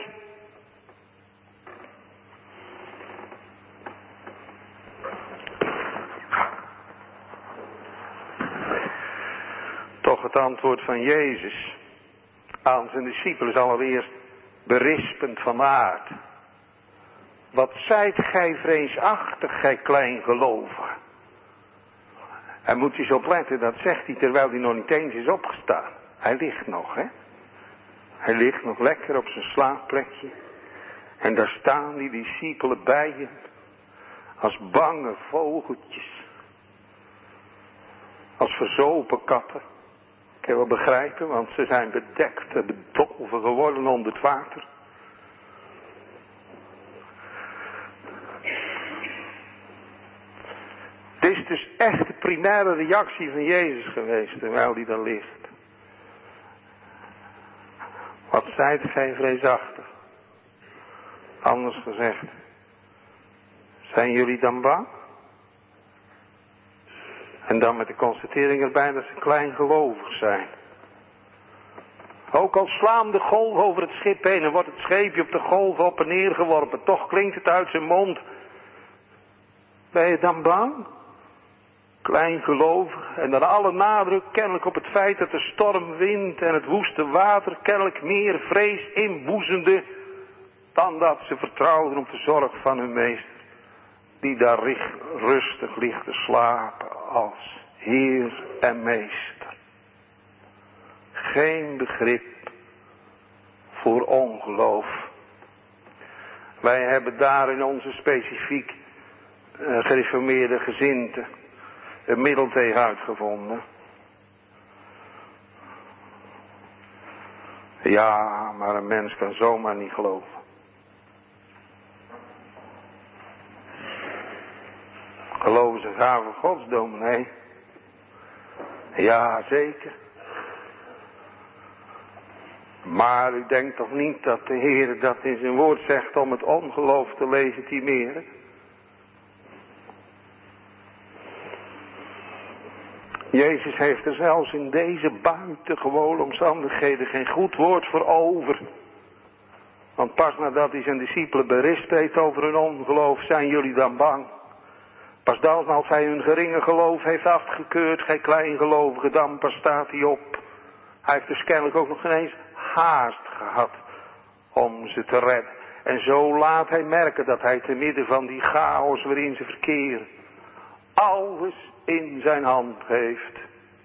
Toch het antwoord van Jezus aan zijn discipelen is allereerst berispend van aard. Wat zijt gij vreesachtig, gij kleingelovige? En moet je eens opletten, dat zegt hij terwijl hij nog niet eens is opgestaan. Hij ligt nog, hè. Hij ligt nog lekker op zijn slaapplekje. En daar staan die discipelen bij hem. Als bange vogeltjes. Als verzopen katten. Ik kan wel begrijpen, want ze zijn bedekt en bedolven geworden onder het water. Dit is dus echt de primaire reactie van Jezus geweest, terwijl hij daar ligt. Wat zijt gij vreesachtig? Anders gezegd, zijn jullie dan bang? En dan met de constatering erbij dat ze kleingelovig zijn. Ook al slaan de golven over het schip heen en wordt het scheepje op de golven op en neer geworpen, toch klinkt het uit zijn mond. Ben je dan bang? Kleingelovig. En dan alle nadruk kennelijk op het feit dat de stormwind en het woeste water kennelijk meer vrees inboezemde dan dat ze vertrouwden op de zorg van hun meester. Die daar rustig ligt te slapen als Heer en Meester. Geen begrip voor ongeloof. Wij hebben daar in onze specifiek gereformeerde gezindte een middel tegen uitgevonden. Ja, maar een mens kan zomaar niet geloven. Geloven ze gave Gods, dominee? Ja, zeker. Maar u denkt toch niet dat de Heer dat in zijn woord zegt om het ongeloof te legitimeren? Jezus heeft er zelfs in deze buitengewone omstandigheden geen goed woord voor over. Want pas nadat hij zijn discipelen berispt heeft over hun ongeloof, zijn jullie dan bang. Pas dan als hij hun geringe geloof heeft afgekeurd, gij kleingelovigen, dan pas staat hij op. Hij heeft dus kennelijk ook nog geen eens haast gehad om ze te redden. En zo laat hij merken dat hij te midden van die chaos waarin ze verkeren, alles in zijn hand heeft.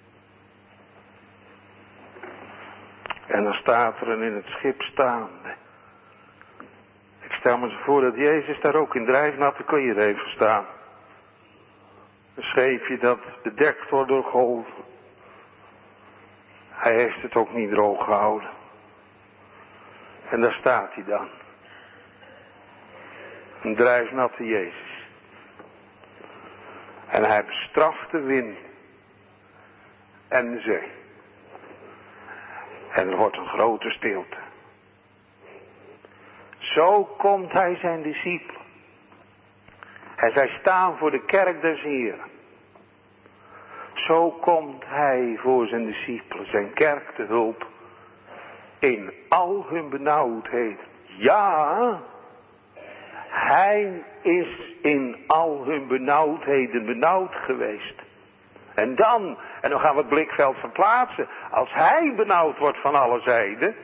En dan staat er een in het schip staande. Ik stel me zo voor dat Jezus daar ook in drijfnatte kleren heeft gestaan. Een scheepje dat bedekt wordt door golven. Hij heeft het ook niet droog gehouden. En daar staat hij dan. Een drijfnatte Jezus. En hij bestraft de wind en de zee. En er wordt een grote stilte. Zo komt hij zijn discipelen. En zij staan voor de kerk des Heren. Zo komt hij voor zijn discipelen, zijn kerk te hulp. In al hun benauwdheden. Ja, hij is in al hun benauwdheden benauwd geweest. En dan gaan we het blikveld verplaatsen. Als hij benauwd wordt van alle zijden,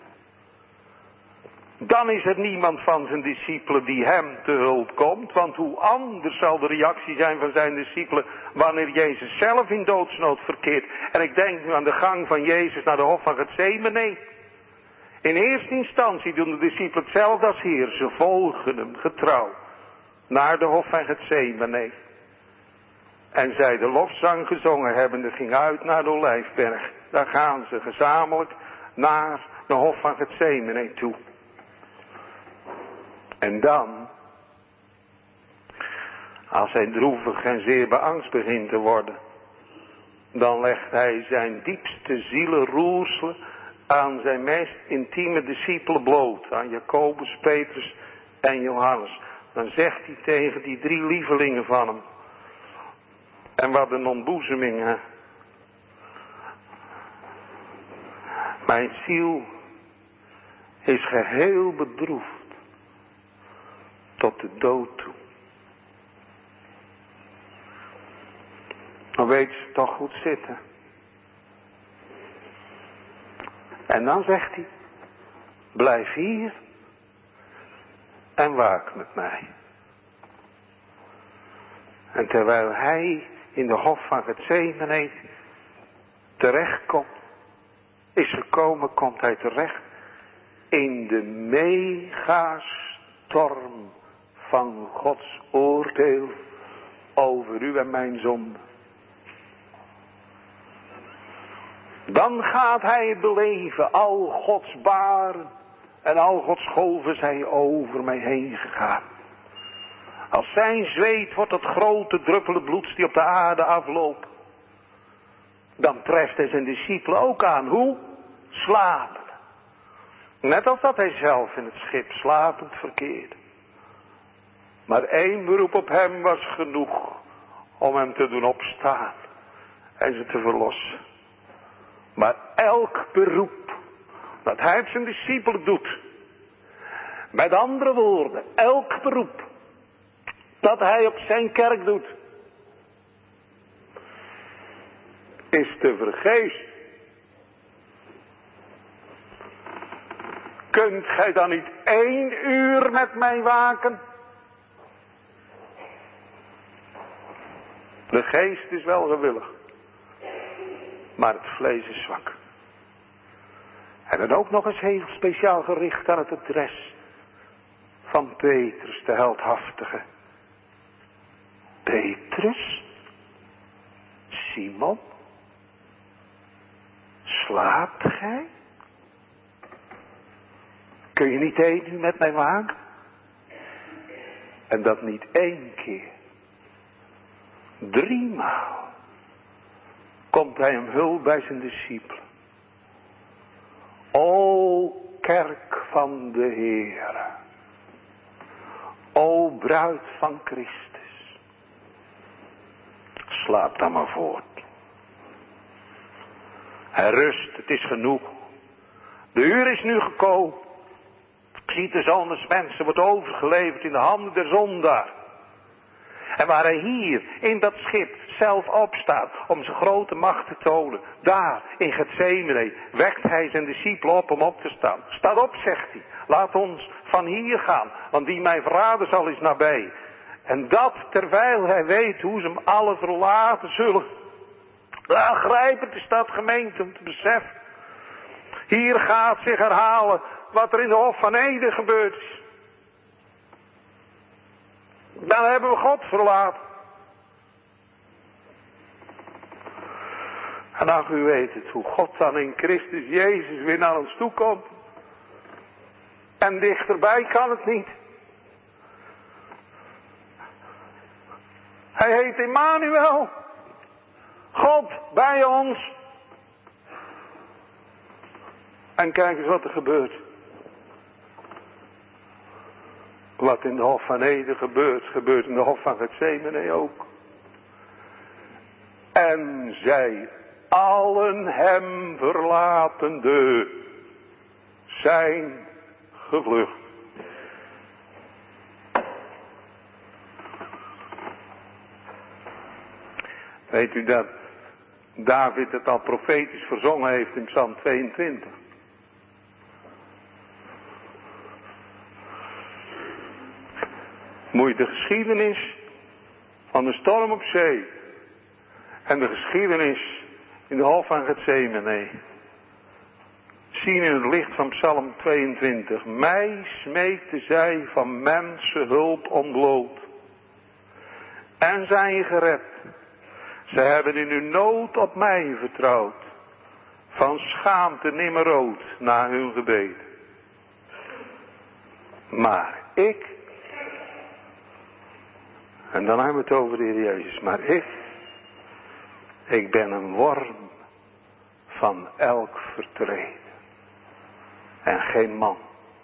dan is er niemand van zijn discipelen die hem te hulp komt. Want hoe anders zal de reactie zijn van zijn discipelen wanneer Jezus zelf in doodsnood verkeert. En ik denk nu aan de gang van Jezus naar de hof van Getsemane. In eerste instantie doen de discipelen hetzelfde als Heer. Ze volgen hem getrouw naar de hof van Getsemane. En zij de lofzang gezongen hebben, ging uit naar de Olijfberg. Daar gaan ze gezamenlijk naar de hof van Getsemane toe. En dan, als hij droevig en zeer beangst begint te worden, dan legt hij zijn diepste zielenroerselen aan zijn meest intieme discipelen bloot. Aan Jacobus, Petrus en Johannes. Dan zegt hij tegen die 3 lievelingen van hem. En wat een ontboezeming, hè. Mijn ziel is geheel bedroefd. Tot de dood toe. Dan weet ze toch goed zitten. En dan zegt hij, blijf hier en waak met mij. En terwijl hij in de hof van Getsemane terechtkomt, is gekomen, komt hij terecht in de megastorm van Gods oordeel over u en mijn zonde. Dan gaat hij beleven, al Gods baren en al Gods golven zijn over mij heen gegaan. Als zijn zweet wordt het grote druppelen bloeds die op de aarde afloopt. Dan treft hij zijn discipelen ook aan. Hoe? Slapen. Net als dat hij zelf in het schip slapend verkeerde. Maar 1 beroep op hem was genoeg om hem te doen opstaan en ze te verlossen. Maar elk beroep dat hij op zijn discipelen doet, met andere woorden, elk beroep dat hij op zijn kerk doet, is te vergeefs. Kunt gij dan niet 1 uur met mij waken? De geest is wel gewillig, maar het vlees is zwak. En dan ook nog eens heel speciaal gericht aan het adres van Petrus, de heldhaftige. Petrus, Simon, slaapt gij? Kun je niet 1 uur met mij waken? En dat niet 1 keer. 3 maal komt hij om hulp bij zijn discipelen. O kerk van de Heere. O bruid van Christus. Slaap dan maar voort. Hij rust, het is genoeg. De uur is nu gekomen. Ziet de Zoon des Mensen wordt overgeleverd in de handen der zondaar. En waar hij hier in dat schip zichzelf opstaat om zijn grote macht te tonen. Daar in Getsemane wekt hij zijn discipelen op om op te staan. Staat op, zegt hij. Laat ons van hier gaan, want die mij verraden zal is nabij. En dat terwijl hij weet hoe ze hem alle verlaten zullen. Aangrijpend is dat, gemeente, om te beseffen. Hier gaat zich herhalen wat er in de Hof van Eden gebeurd is. Dan hebben we God verlaten. En ach, u weet het, hoe God dan in Christus Jezus weer naar ons toe komt. En dichterbij kan het niet. Hij heet Immanuel. God bij ons. En kijk eens wat er gebeurt. Wat in de Hof van Eden gebeurt, gebeurt in de Hof van Getsemane ook. En zij allen hem verlatende zijn gevlucht. Weet u dat David het al profetisch verzongen heeft in Psalm 22? Moet je de geschiedenis van de storm op zee en de geschiedenis in de Hof van Getsemane zien in het licht van Psalm 22. Mij smeekte zij van mensen hulp ontbloot en zijn gered. Ze hebben in hun nood op mij vertrouwd, van schaamte nimmer rood na hun gebed. Maar ik, en dan hebben we het over de Heer Jezus, maar ik ben een worm van elk vertreden en geen man.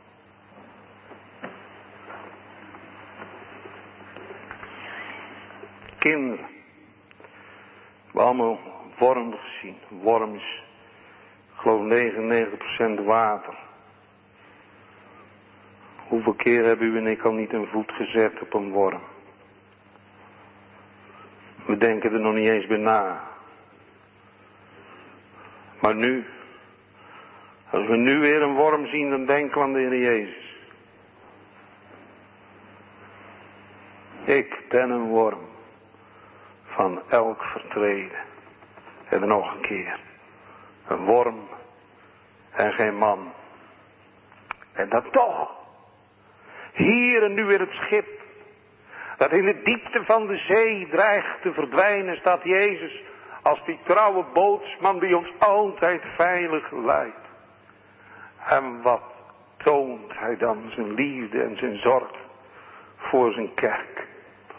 Kinderen, we hebben allemaal worm gezien. Worm is, ik geloof 99% water. Hoeveel keer hebben u en ik al niet een voet gezet op een worm? We denken er nog niet eens bij na. Maar nu, als we nu weer een worm zien, dan denken we aan de Heer Jezus. Ik ben een worm van elk vertreden. En dan nog een keer. Een worm en geen man. En dan toch. Hier en nu weer het schip. Dat in de diepte van de zee dreigt te verdwijnen, staat Jezus als die trouwe bootsman die ons altijd veilig leidt. En wat toont hij dan zijn liefde en zijn zorg voor zijn kerk.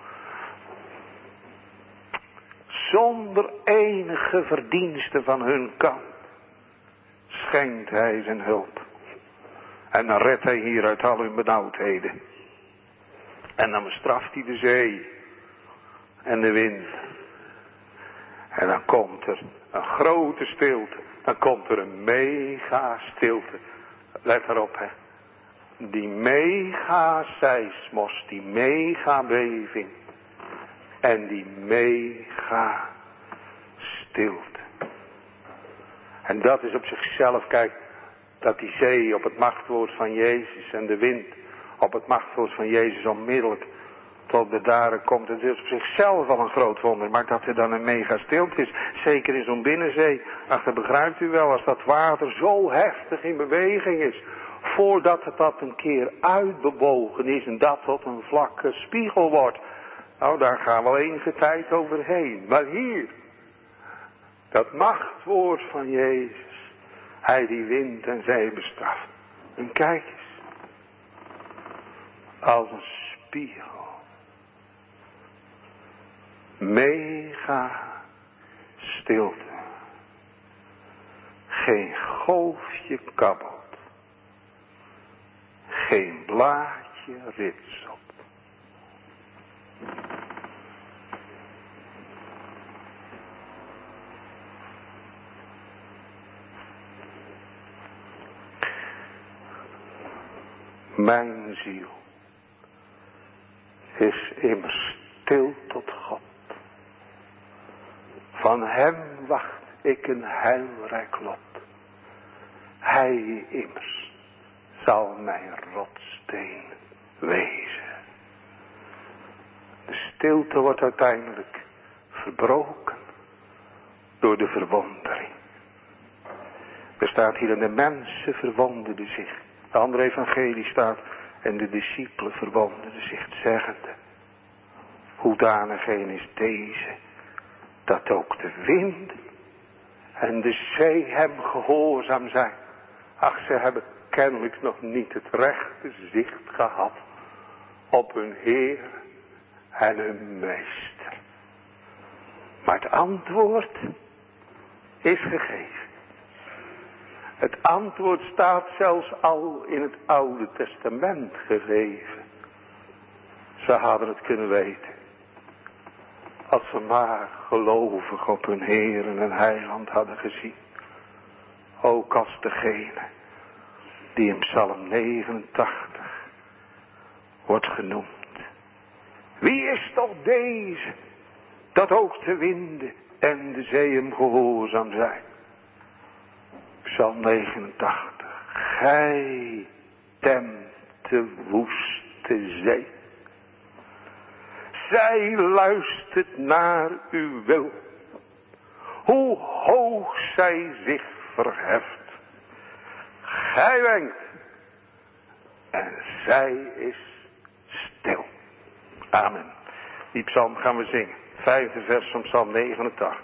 Zonder enige verdienste van hun kant schenkt hij zijn hulp. En dan redt hij hier uit al hun benauwdheden. En dan bestraft hij de zee en de wind. En dan komt er een grote stilte. Dan komt er een mega stilte. Let erop, hè. Die mega seismos, die mega beving. En die mega stilte. En dat is op zichzelf, kijk, dat die zee op het machtwoord van Jezus en de wind op het machtwoord van Jezus onmiddellijk tot bedaren komt. Het is op zichzelf al een groot wonder, maar dat er dan een mega stilte is, zeker in zo'n binnenzee. Ach, dat begrijpt u wel, als dat water zo heftig in beweging is, voordat het dat een keer uitbewogen is en dat tot een vlakke spiegel wordt. Nou, daar gaan we al enige tijd overheen. Maar hier, dat machtwoord van Jezus, hij die wind en zee bestraft. En kijk eens, als een spiegel. Mega stilte. Geen golfje kabbelt. Geen blaadje ritselt. Mijn ziel is immers stil tot God. Van hem wacht ik een heilrijk lot. Hij immers zal mijn rotsteen wezen. De stilte wordt uiteindelijk verbroken door de verwondering. Er staat hier en de mensen verwonderden zich. De andere evangelie staat en de discipelen verwonderden zich, zeggende: hoedanig een is deze, dat ook de wind en de zee hem gehoorzaam zijn. Ach, ze hebben kennelijk nog niet het rechte zicht gehad op hun Heer en hun Meester. Maar het antwoord is gegeven. Het antwoord staat zelfs al in het Oude Testament gegeven. Ze hadden het kunnen weten. Als ze maar gelovig op hun Heer en hun Heiland hadden gezien. Ook als degene die in Psalm 89 wordt genoemd. Wie is toch deze, dat ook de winden en de zee hem gehoorzaam zijn? Psalm 89. Gij temt de woeste zee. Zij luistert naar uw wil. Hoe hoog zij zich verheft. Gij wenkt. En zij is stil. Amen. Die psalm gaan we zingen. 5e vers van Psalm 89.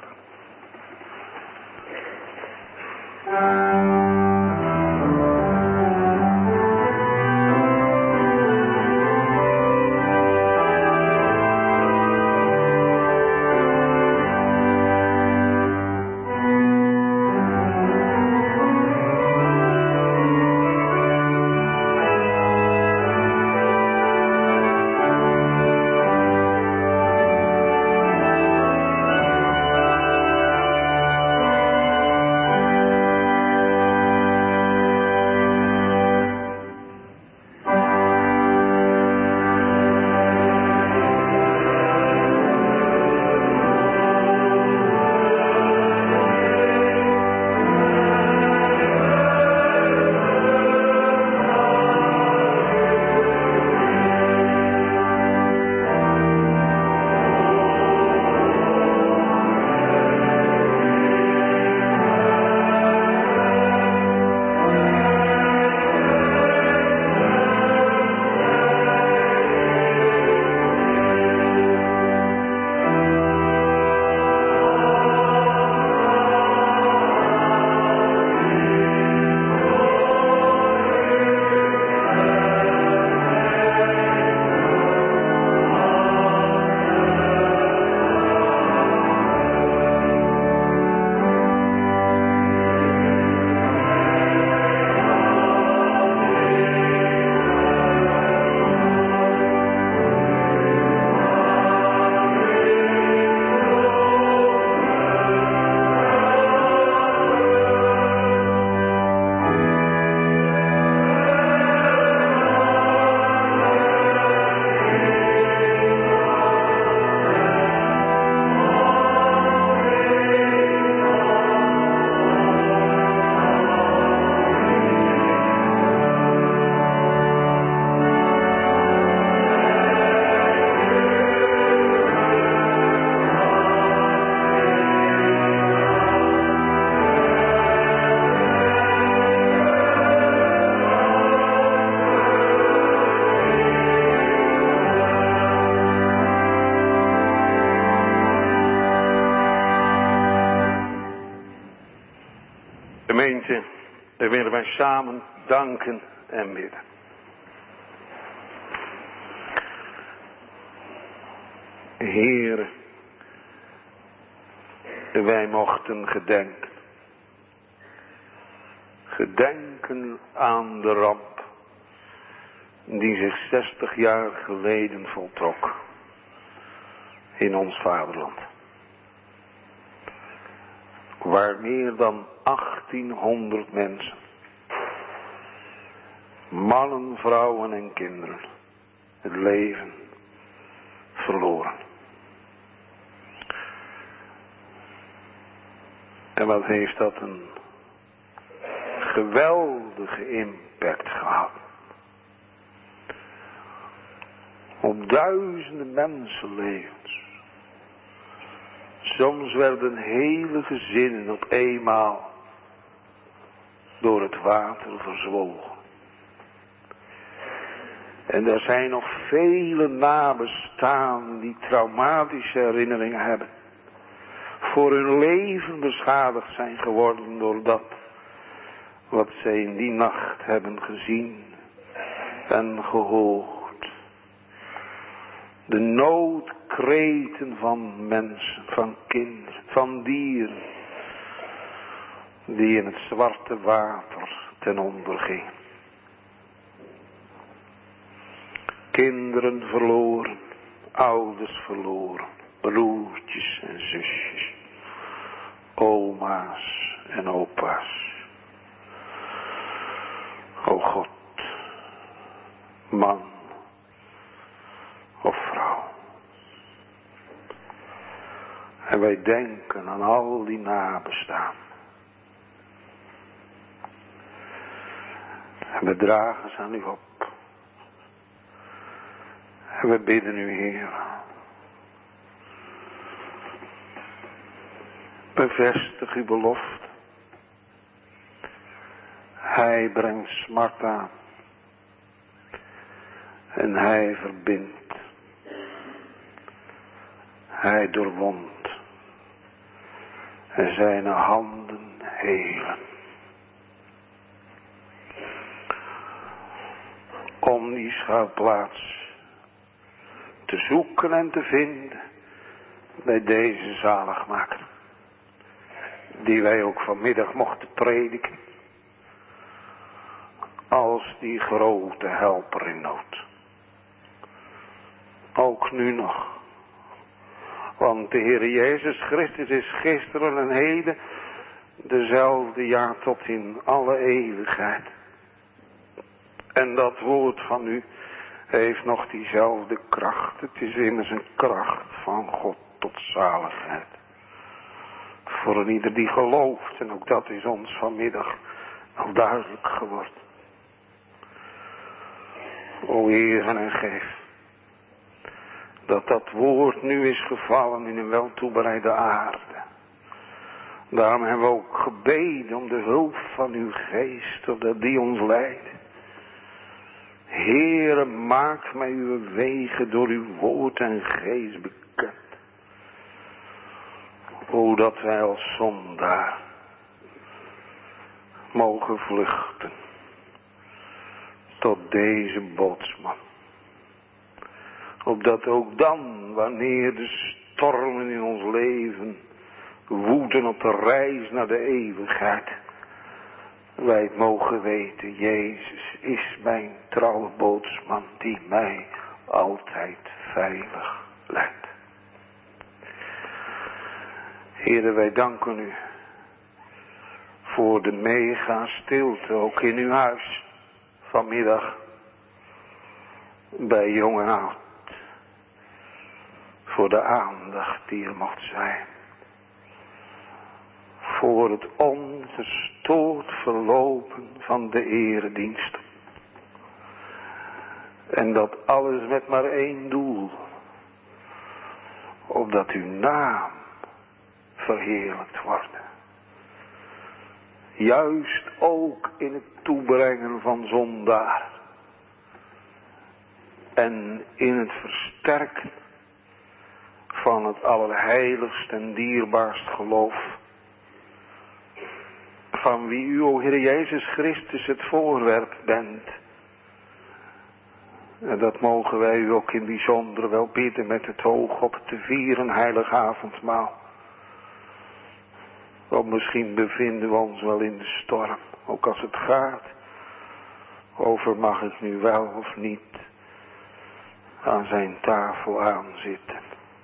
Gemeente, daar willen wij samen danken en bidden. Heere, wij mochten gedenken. Gedenken aan de ramp die zich 60 jaar geleden voltrok in ons vaderland. Waar meer dan 1800 mensen, mannen, vrouwen en kinderen, het leven verloren. En wat heeft dat een geweldige impact gehad. Op duizenden mensenlevens. Soms werden hele gezinnen op eenmaal door het water verzwolgen. En er zijn nog vele nabestaanden die traumatische herinneringen hebben. Voor hun leven beschadigd zijn geworden door dat wat zij in die nacht hebben gezien en gehoord. De noodkreten van mensen, van kinderen, van dieren, die in het zwarte water ten onder gingen. Kinderen verloren, ouders verloren, broertjes en zusjes, oma's en opa's. O God, man of vrouw. En wij denken aan al die nabestaan. En we dragen ze aan u op. En we bidden u, Heer. Bevestig uw belofte. Hij brengt smart aan. En hij verbindt. Hij doorwondt. En zijn handen helen. Om die schuilplaats te zoeken en te vinden bij deze zaligmaker, die wij ook vanmiddag mochten prediken, als die grote helper in nood. Ook nu nog, want de Heer Jezus Christus is gisteren en heden dezelfde, ja, tot in alle eeuwigheid. En dat woord van u heeft nog diezelfde kracht. Het is immers een kracht van God tot zaligheid. Voor een ieder die gelooft, en ook dat is ons vanmiddag al duidelijk geworden. O Heer, en geef dat dat woord nu is gevallen in een weltoebereide aarde. Daarom hebben we ook gebeden om de hulp van uw geest, opdat die ons leidt. Heere, maak mij uw wegen door uw woord en geest bekend. O, dat wij als zondaar mogen vluchten tot deze bootsman. Opdat ook dan, wanneer de stormen in ons leven woeden op de reis naar de eeuwigheid, wij het mogen weten, Jezus is mijn trouwe bootsman die mij altijd veilig leidt. Heere, wij danken u voor de mega stilte, ook in uw huis, vanmiddag, bij jong en oud. Voor de aandacht die er mocht zijn. Voor het ongestoord verlopen van de eredienst. En dat alles met maar één doel. Opdat uw naam verheerlijkt wordt. Juist ook in het toebrengen van zondaar. En in het versterken van het allerheiligst en dierbaarst geloof. Van wie u, o Heer Jezus Christus, het voorwerp bent. En dat mogen wij u ook in bijzonder wel bidden met het oog op te vieren heilig avondmaal. Want misschien bevinden we ons wel in de storm. Ook als het gaat over mag ik nu wel of niet aan zijn tafel aanzitten.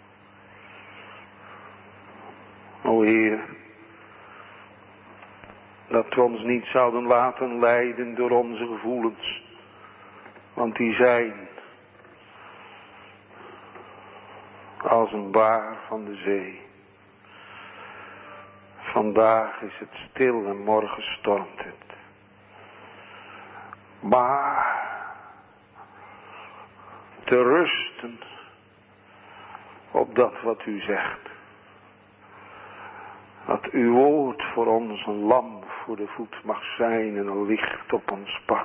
O Heer, dat we ons niet zouden laten leiden door onze gevoelens. Want die zijn als een baar van de zee. Vandaag is het stil en morgen stormt het. Maar te rusten op dat wat u zegt. Dat uw woord voor ons een lamp voor de voet mag zijn en een licht op ons pad.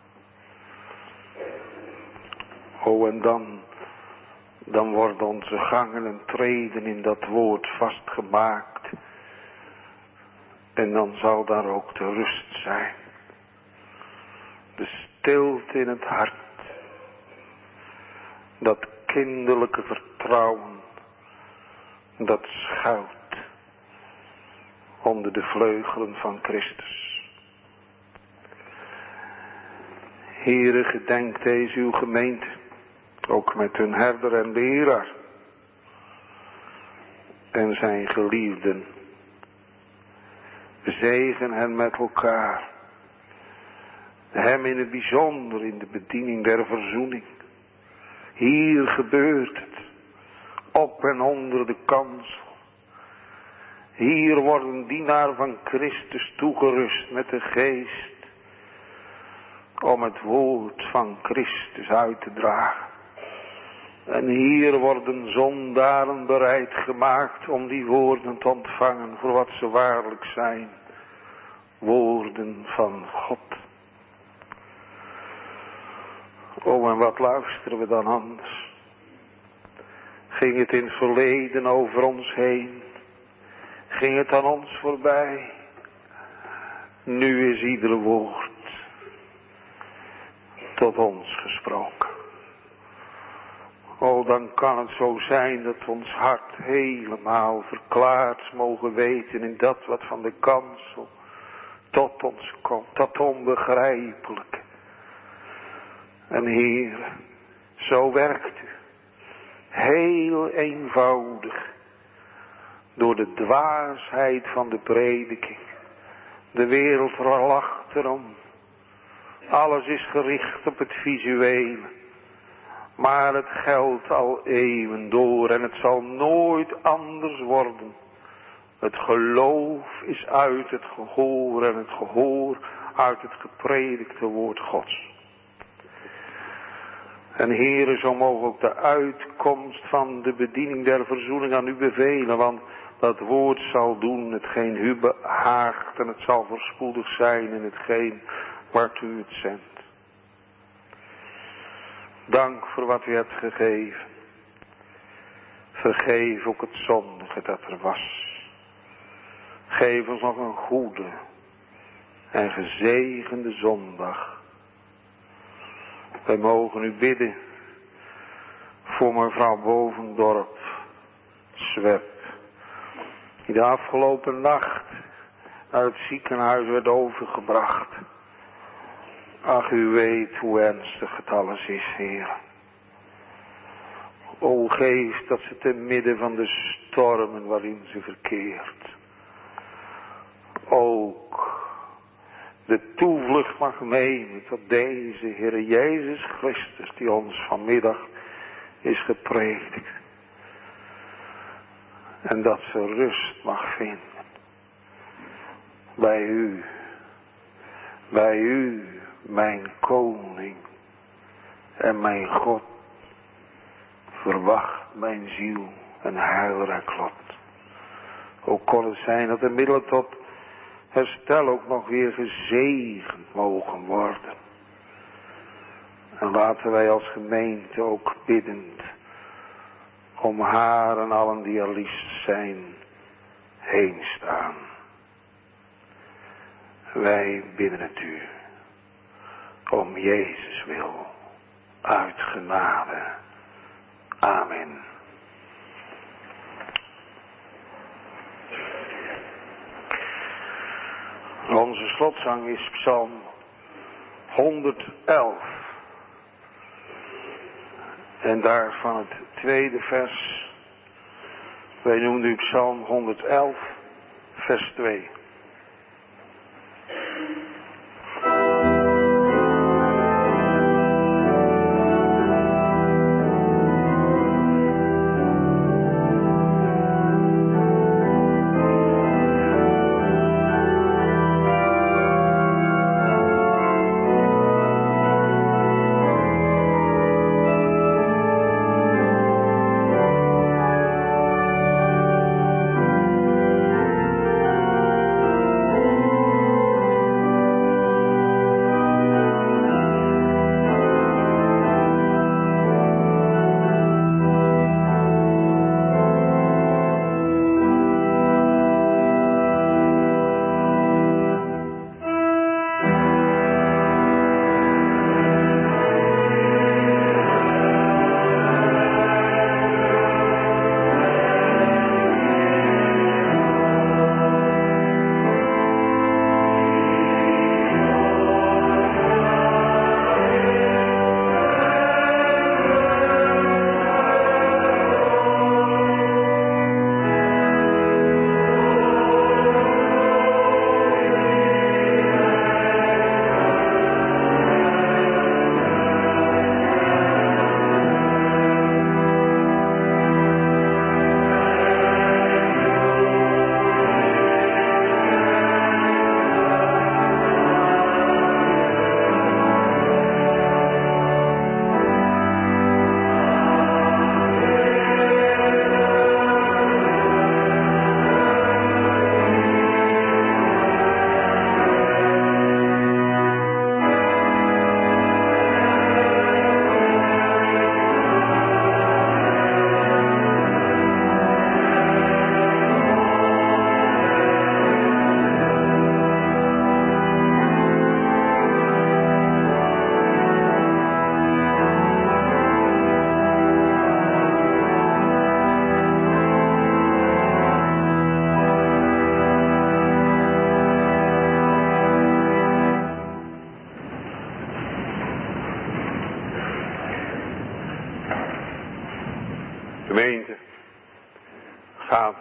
O, en dan worden onze gangen en treden in dat woord vastgemaakt. En dan zal daar ook de rust zijn. De stilte in het hart. Dat kinderlijke vertrouwen. Dat schuilt onder de vleugelen van Christus. Heere, gedenk deze uw gemeente. Ook met hun herder en leraar. En zijn geliefden. Zegen hen met elkaar. Hem in het bijzonder in de bediening der verzoening. Hier gebeurt het. Op en onder de kansel. Hier worden dienaar van Christus toegerust met de geest. Om het woord van Christus uit te dragen. En hier worden zondaren bereid gemaakt om die woorden te ontvangen voor wat ze waarlijk zijn. Woorden van God. Oh, en wat luisteren we dan anders? Ging het in het verleden over ons heen? Ging het aan ons voorbij? Nu is ieder woord tot ons gesproken. Oh, dan kan het zo zijn dat ons hart helemaal verklaard mogen weten in dat wat van de kansel tot ons komt, dat onbegrijpelijke. En Heer, zo werkt u, heel eenvoudig, door de dwaasheid van de prediking. De wereld lacht erom. Alles is gericht op het visuele. Maar het geldt al eeuwen door en het zal nooit anders worden. Het geloof is uit het gehoor en het gehoor uit het gepredikte woord Gods. En Heere, zo mogen ook de uitkomst van de bediening der verzoening aan u bevelen, want dat woord zal doen hetgeen u behaagt en het zal voorspoedig zijn in hetgeen waartoe u het zendt. Dank voor wat u hebt gegeven. Vergeef ook het zondige dat er was. Geef ons nog een goede en gezegende zondag. Wij mogen u bidden voor mevrouw Bovendorp, Swep, die de afgelopen nacht naar het ziekenhuis werd overgebracht. Ach, u weet hoe ernstig het alles is, Heer. O, geef dat ze te midden van de stormen waarin ze verkeert ook de toevlucht mag nemen tot deze Heere Jezus Christus die ons vanmiddag is gepredikt. En dat ze rust mag vinden bij u, mijn koning en mijn God. Verwacht mijn ziel een heilrijk lot. Ook kon het zijn dat de middelen tot herstel ook nog weer gezegend mogen worden. En laten wij als gemeente ook biddend om haar en allen die er liefst zijn heen staan. Wij bidden het u om Jezus wil uit genade. Amen. Onze slotzang is Psalm 111. En daarvan het tweede vers. Wij noemen nu Psalm 111, vers 2.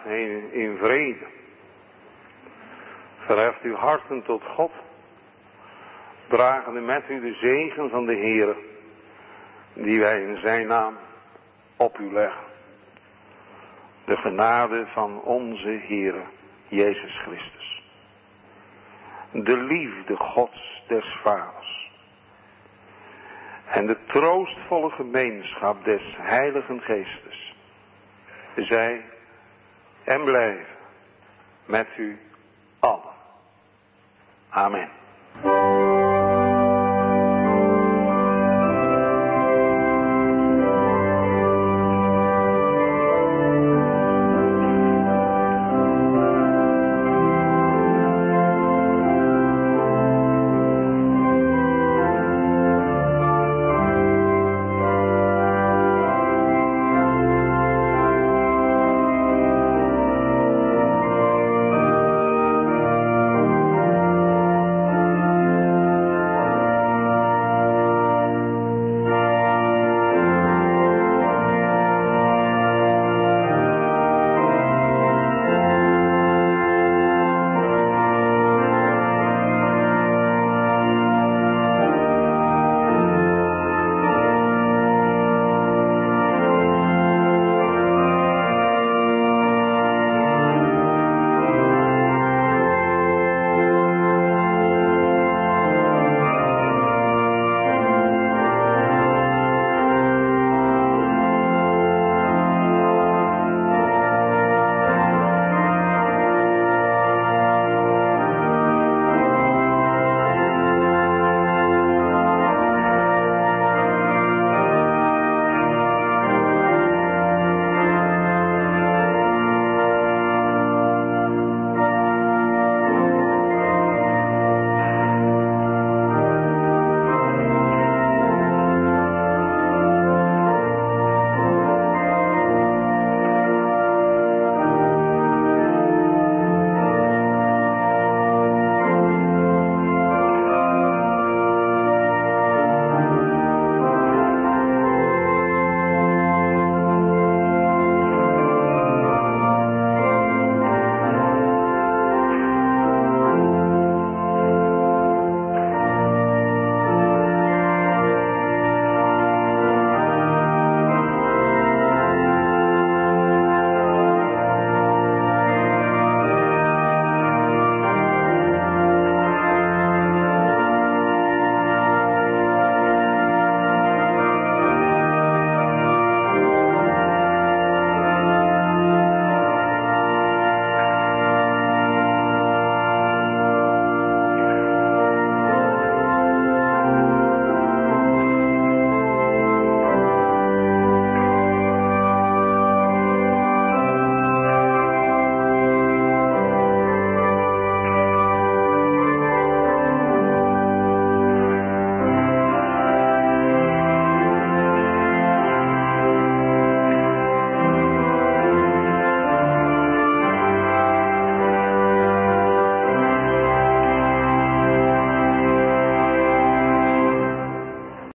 heen in vrede. Verheft uw harten tot God, dragende met u de zegen van de Heere, die wij in zijn naam op u leggen. De genade van onze Heere Jezus Christus, de liefde Gods des Vaders en de troostvolle gemeenschap des Heiligen Geestes, zij en blijven met u allen. Amen.